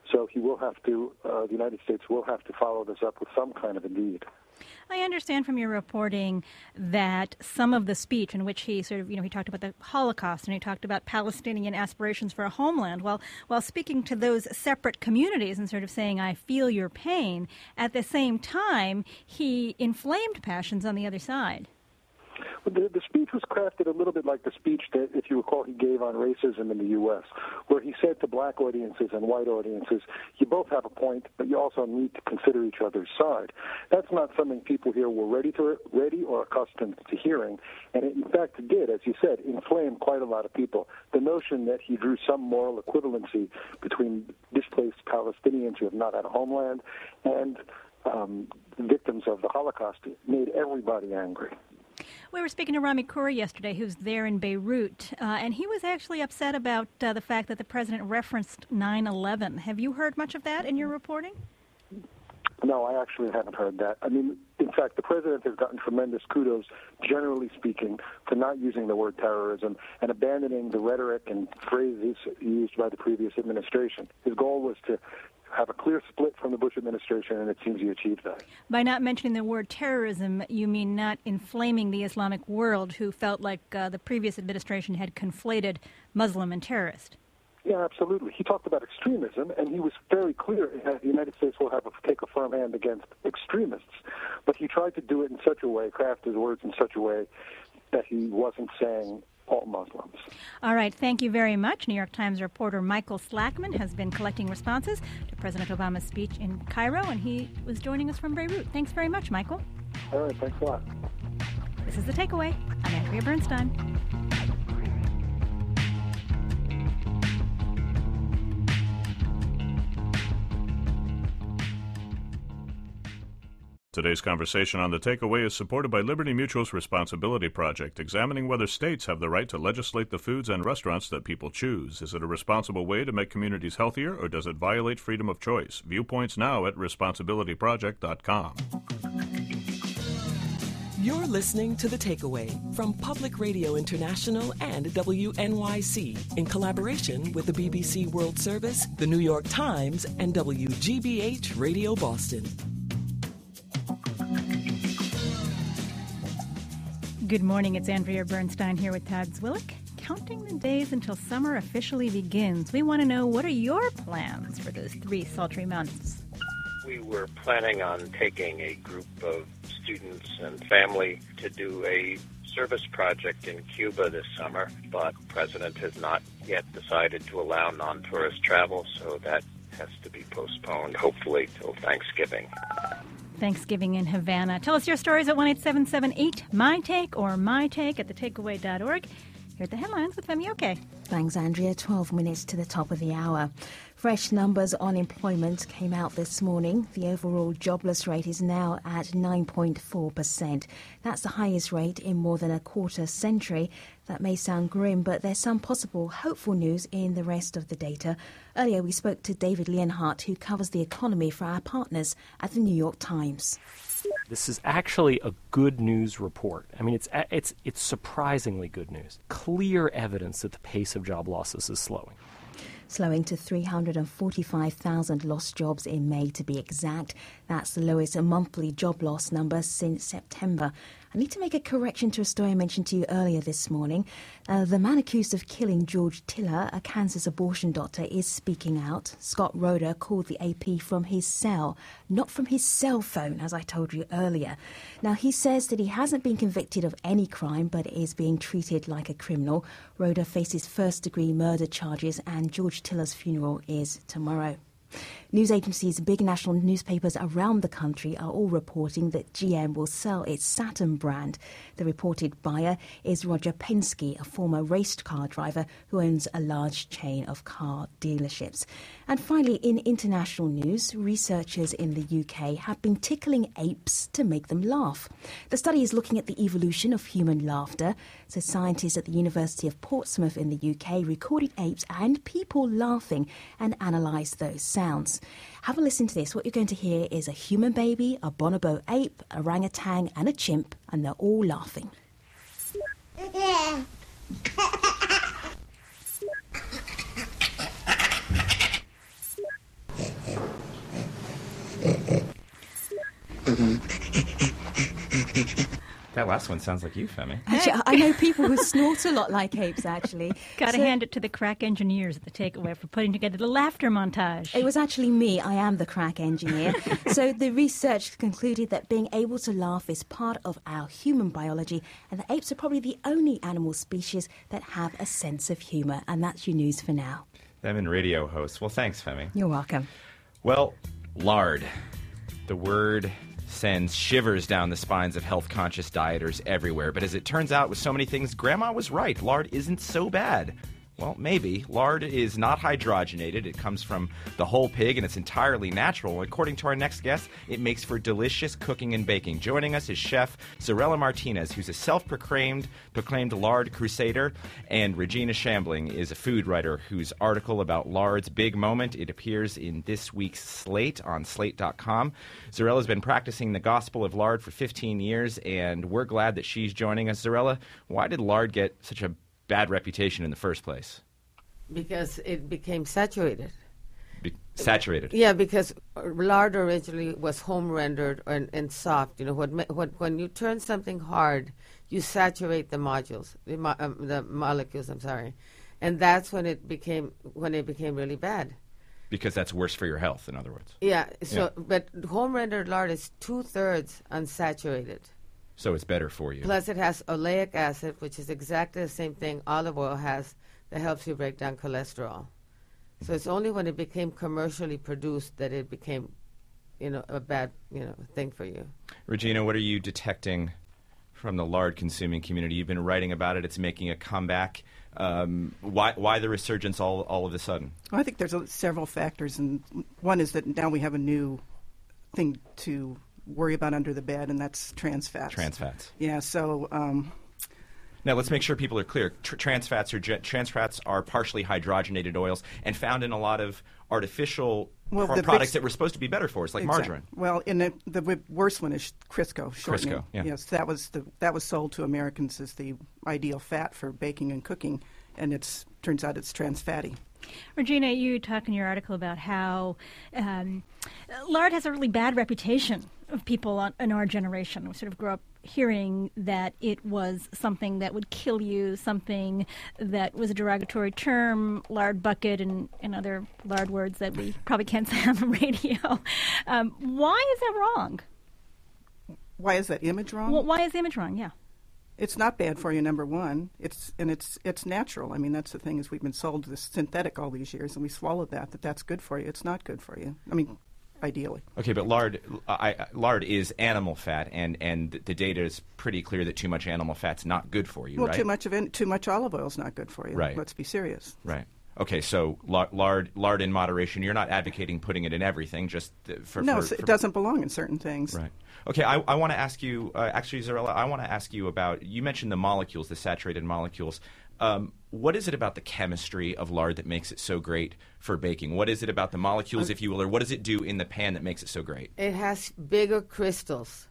So he will have to, the United States will have to follow this up with some kind of a deed. I understand from your reporting that some of the speech in which he sort of, he talked about the Holocaust and he talked about Palestinian aspirations for a homeland, while speaking to those separate communities and sort of saying, I feel your pain, at the same time, he inflamed passions on the other side. The speech was crafted a little bit like the speech that, if you recall, he gave on racism in the U.S., where he said to black audiences and white audiences, you both have a point, but you also need to consider each other's side. That's not something people here were ready or accustomed to hearing, and it, in fact, did, as you said, inflame quite a lot of people. The notion that he drew some moral equivalency between displaced Palestinians who have not had a homeland and victims of the Holocaust made everybody angry. We were speaking to Rami Khouri yesterday, who's there in Beirut, and he was actually upset about the fact that the president referenced 9/11. Have you heard much of that in your reporting? No, I actually haven't heard that. I mean, in fact, the president has gotten tremendous kudos, generally speaking, for not using the word terrorism and abandoning the rhetoric and phrases used by the previous administration. His goal was to have a clear split from the Bush administration, and it seems he achieved that. By not mentioning the word terrorism, you mean not inflaming the Islamic world, who felt like the previous administration had conflated Muslim and terrorist? Yeah, absolutely. He talked about extremism, and he was very clear that the United States will take a firm hand against extremists. But he tried to do it in such a way, craft his words in such a way, that he wasn't saying all Muslims. All right. Thank you very much. New York Times reporter Michael Slackman has been collecting responses to President Obama's speech in Cairo, and he was joining us from Beirut. Thanks very much, Michael. All right. Thanks a lot. This is The Takeaway. I'm Andrea Bernstein. Today's conversation on The Takeaway is supported by Liberty Mutual's Responsibility Project, examining whether states have the right to legislate the foods and restaurants that people choose. Is it a responsible way to make communities healthier, or does it violate freedom of choice? Viewpoints now at responsibilityproject.com. You're listening to The Takeaway from Public Radio International and WNYC in collaboration with the BBC World Service, the New York Times, and WGBH Radio Boston. Good morning, it's Andrea Bernstein here with Todd Zwillich. Counting the days until summer officially begins, we want to know, what are your plans for those 3 sultry months? We were planning on taking a group of students and family to do a service project in Cuba this summer, but the President has not yet decided to allow non-tourist travel, so that has to be postponed, hopefully, till Thanksgiving. Thanksgiving in Havana. Tell us your stories at 1-877-8-MY-TAKE or mytake at thetakeaway.org. Here are the headlines with Femi Oke. Thanks, Andrea. 12 minutes to the top of the hour. Fresh numbers on employment came out this morning. The overall jobless rate is now at 9.4%. That's the highest rate in more than a quarter century. That may sound grim, but there's some possible hopeful news in the rest of the data. Earlier, we spoke to David Leonhardt, who covers the economy for our partners at the New York Times. This is actually a good news report. I mean, it's surprisingly good news. Clear evidence that the pace of job losses is slowing. Slowing to 345,000 lost jobs in May, to be exact. That's the lowest monthly job loss number since September. I need to make a correction to a story I mentioned to you earlier this morning. The man accused of killing George Tiller, a Kansas abortion doctor, is speaking out. Scott Roeder called the AP from his cell, not from his cell phone, as I told you earlier. Now, he says that he hasn't been convicted of any crime, but is being treated like a criminal. Roeder faces first-degree murder charges, and George Tiller's funeral is tomorrow. News agencies, big national newspapers around the country are all reporting that GM will sell its Saturn brand. The reported buyer is Roger Penske, a former race car driver who owns a large chain of car dealerships. And finally, in international news, researchers in the UK have been tickling apes to make them laugh. The study is looking at the evolution of human laughter. So scientists at the University of Portsmouth in the UK recorded apes and people laughing and analysed those sounds. Have a listen to this. What you're going to hear is a human baby, a bonobo ape, a orangutan and a chimp, and they're all laughing. That last one sounds like you, Femi. Actually, I know people who snort a lot like apes, actually. Got to hand it to the crack engineers at the Takeaway for putting together the laughter montage. It was actually me. I am the crack engineer. So the research concluded that being able to laugh is part of our human biology, and that apes are probably the only animal species that have a sense of humour. And that's your news for now. Them and radio hosts. Well, thanks, Femi. You're welcome. Well, lard. The word sends shivers down the spines of health-conscious dieters everywhere. But as it turns out, with so many things, Grandma was right. Lard isn't so bad. Well, maybe. Lard is not hydrogenated. It comes from the whole pig, and it's entirely natural. According to our next guest, it makes for delicious cooking and baking. Joining us is Chef Zarela Martinez, who's a self-proclaimed lard crusader, and Regina Shambling is a food writer whose article about lard's big moment, it appears in this week's Slate on Slate.com. Zarela's been practicing the gospel of lard for 15 years, and we're glad that she's joining us. Zarela, why did lard get such a bad reputation in the first place? Because it became saturated. Saturated? Yeah, because lard originally was home rendered and soft. You know, when you turn something hard, you saturate the molecules. I'm sorry, and that's when it became really bad. Because that's worse for your health, in other words. Yeah. So, but home rendered lard is 2/3 unsaturated. So it's better for you. Plus, it has oleic acid, which is exactly the same thing olive oil has, that helps you break down cholesterol. So it's only when it became commercially produced that it became, a bad, thing for you. Regina, what are you detecting from the lard-consuming community? You've been writing about it. It's making a comeback. Why the resurgence all of a sudden? Well, I think there's several factors, and one is that now we have a new thing to worry about under the bed, and that's trans fats. Trans fats. Yeah, so... now, let's make sure people are clear. Trans fats are partially hydrogenated oils and found in a lot of artificial products that were supposed to be better for us, like margarine. Well, the worst one is Crisco. Crisco, yeah. Yes, that was sold to Americans as the ideal fat for baking and cooking, and turns out it's trans fatty. Regina, you talk in your article about how lard has a really bad reputation of people in our generation. We sort of grew up hearing that it was something that would kill you, something that was a derogatory term, lard bucket, and other lard words that we probably can't say on the radio. Why is that wrong? Why is that image wrong? Well, why is the image wrong? Yeah. It's not bad for you, number one. It's natural. I mean, that's the thing, is we've been sold this synthetic all these years, and we swallowed that's good for you. It's not good for you. I mean, ideally. Okay, but lard is animal fat, and the data is pretty clear that too much animal fat's not good for you, well, right? Too much olive oil is not good for you. Right. Let's be serious. Right. Okay, so lard in moderation. You're not advocating putting it in everything, just it doesn't belong in certain things. Right. Okay, I want to ask you, actually, Zarela, I want to ask you about, you mentioned the molecules, the saturated molecules. What is it about the chemistry of lard that makes it so great for baking? What is it about the molecules, if you will, or what does it do in the pan that makes it so great? It has bigger crystals,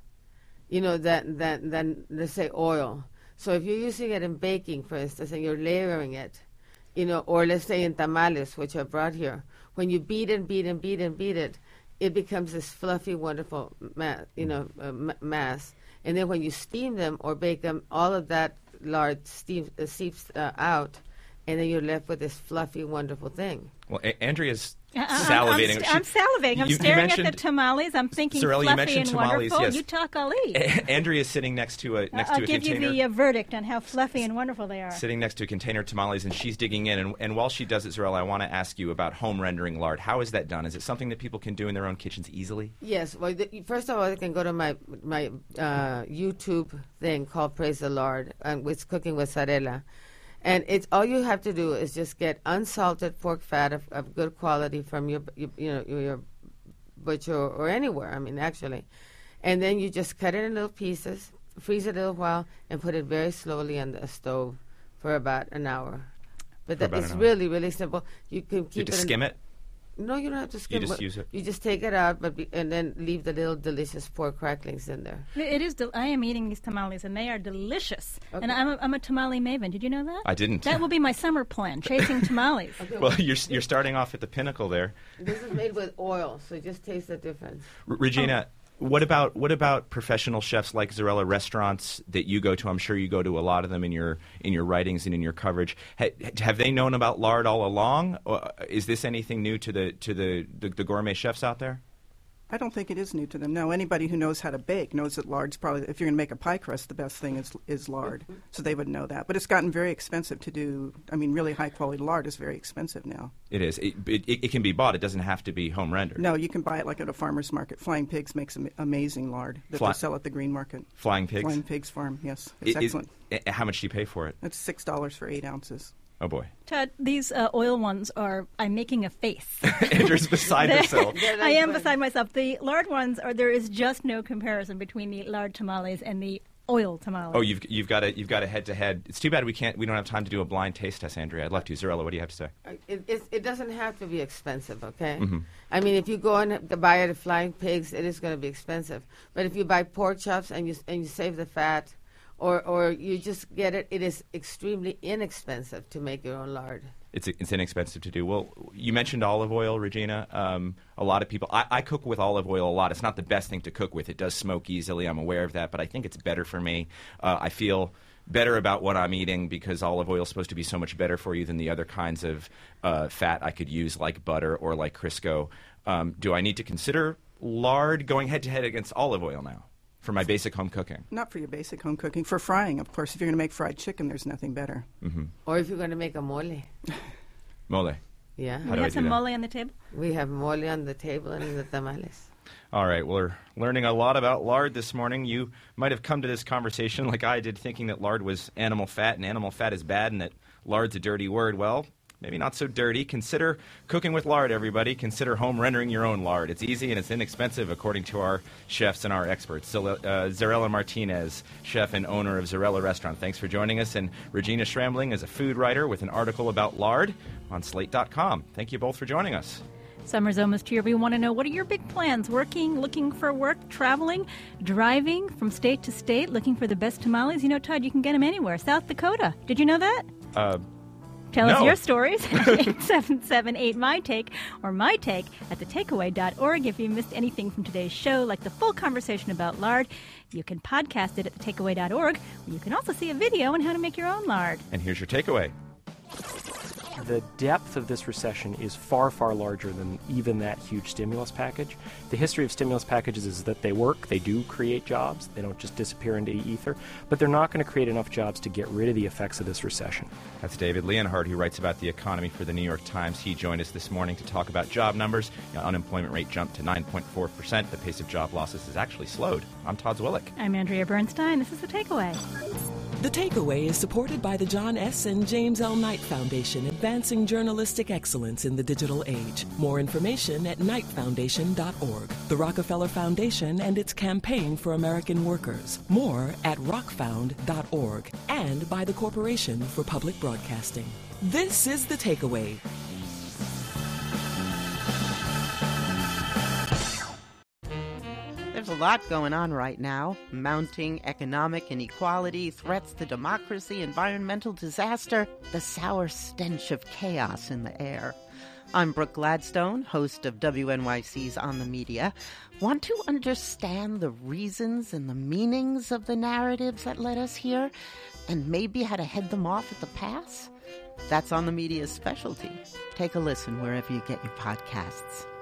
than let's say oil. So if you're using it in baking, for instance, and you're layering it, or let's say in tamales, which I brought here, when you beat it, it becomes this fluffy, wonderful mass. And then when you steam them or bake them, all of that lard seeps out, and then you're left with this fluffy, wonderful thing. Well, Andrea's salivating. I'm salivating. I'm staring at the tamales. I'm thinking Zarela, fluffy and tamales, wonderful. yes. You talk, Ali. Andrea's sitting next to a container. I'll give you the verdict on how fluffy and wonderful they are. Sitting next to a container of tamales, and she's digging in. And while she does it, Zarela, I want to ask you about home rendering lard. How is that done? Is it something that people can do in their own kitchens easily? Yes. Well, first of all, you can go to my YouTube thing called Praise the Lard, with Cooking with Zarela. And it's all you have to do is just get unsalted pork fat of good quality from your butcher or anywhere. I mean, actually, and then you just cut it in little pieces, freeze it a little while, and put it very slowly on the stove for about an hour. But it's really, really simple. You can keep you have to skim it. No, you don't have to skim it. You just use it. You just take it out, and then leave the little delicious pork cracklings in there. It is. I am eating these tamales, and they are delicious. Okay. And I'm a tamale maven. Did you know that? I didn't. That will be my summer plan: chasing tamales. Okay, well, you're starting off at the pinnacle there. This is made with oil, so just taste the difference. Regina, What about professional chefs like Zarela, restaurants that you go to? I'm sure you go to a lot of them in your writings and in your coverage. Have they known about lard all along? Or is this anything new to the gourmet chefs out there? I don't think it is new to them. No, anybody who knows how to bake knows that lard's probably, if you're going to make a pie crust, the best thing is lard. So they would know that. But it's gotten very expensive to do. I mean, really high-quality lard is very expensive now. It is. It can be bought. It doesn't have to be home rendered. No, you can buy it like at a farmer's market. Flying Pigs makes amazing lard that they sell at the green market. Flying Pigs? Flying Pigs Farm, yes. It's excellent. How much do you pay for it? It's $6 for 8 ounces. Oh, boy. Todd, these oil ones I'm making a face. Andrew's beside herself. I am beside myself. The lard ones there is just no comparison between the lard tamales and the oil tamales. Oh, you've got a head-to-head. It's too bad we don't have time to do a blind taste test, Andrea. I'd love to. Zarela, what do you have to say? It doesn't have to be expensive, okay? Mm-hmm. I mean, if you go and buy at Flying Pigs, it is going to be expensive. But if you buy pork chops and you save the fat, or you just get it, it is extremely inexpensive to make your own lard. It's inexpensive to do. Well, you mentioned olive oil, Regina. A lot of people, I cook with olive oil a lot. It's not the best thing to cook with. It does smoke easily. I'm aware of that, but I think it's better for me. I feel better about what I'm eating because olive oil is supposed to be so much better for you than the other kinds of fat I could use, like butter or like Crisco. Do I need to consider lard going head-to-head against olive oil now for my basic home cooking? Not for your basic home cooking. For frying, of course. If you're going to make fried chicken, there's nothing better. Mm-hmm. Or if you're going to make a mole. Mole. Yeah. We have some mole on the table? We have mole on the table and in the tamales. All right, we're learning a lot about lard this morning. You might have come to this conversation like I did, thinking that lard was animal fat and animal fat is bad and that lard's a dirty word. Well, maybe not so dirty. Consider cooking with lard, everybody. Consider home rendering your own lard. It's easy and it's inexpensive, according to our chefs and our experts. So, Zarela Martinez, chef and owner of Zarela Restaurant, thanks for joining us. And Regina Schramling is a food writer with an article about lard on Slate.com. Thank you both for joining us. Summer's almost here. We want to know, what are your big plans? Working, looking for work, traveling, driving from state to state, looking for the best tamales? You know, Todd, you can get them anywhere. South Dakota. Did you know that? Tell us your stories at 877-8-MY-TAKE or MyTake at thetakeaway.org. If you missed anything from today's show, like the full conversation about lard, you can podcast it at thetakeaway.org. You can also see a video on how to make your own lard. And here's your takeaway. The depth of this recession is far, far larger than even that huge stimulus package. The history of stimulus packages is that they work, they do create jobs, they don't just disappear into ether, but they're not going to create enough jobs to get rid of the effects of this recession. That's David Leonhardt, who writes about the economy for the New York Times. He joined us this morning to talk about job numbers. Unemployment rate jumped to 9.4%. The pace of job losses has actually slowed. I'm Todd Zwillich. I'm Andrea Bernstein. This is The Takeaway. The Takeaway is supported by the John S. and James L. Knight Foundation, advancing journalistic excellence in the digital age. More information at knightfoundation.org. The Rockefeller Foundation and its campaign for American workers. More at rockfound.org. And by the Corporation for Public Broadcasting. This is The Takeaway. There's a lot going on right now. Mounting economic inequality, threats to democracy, environmental disaster, the sour stench of chaos in the air. I'm Brooke Gladstone, host of WNYC's On the Media. Want to understand the reasons and the meanings of the narratives that led us here, and maybe how to head them off at the pass? That's On the Media's specialty. Take a listen wherever you get your podcasts.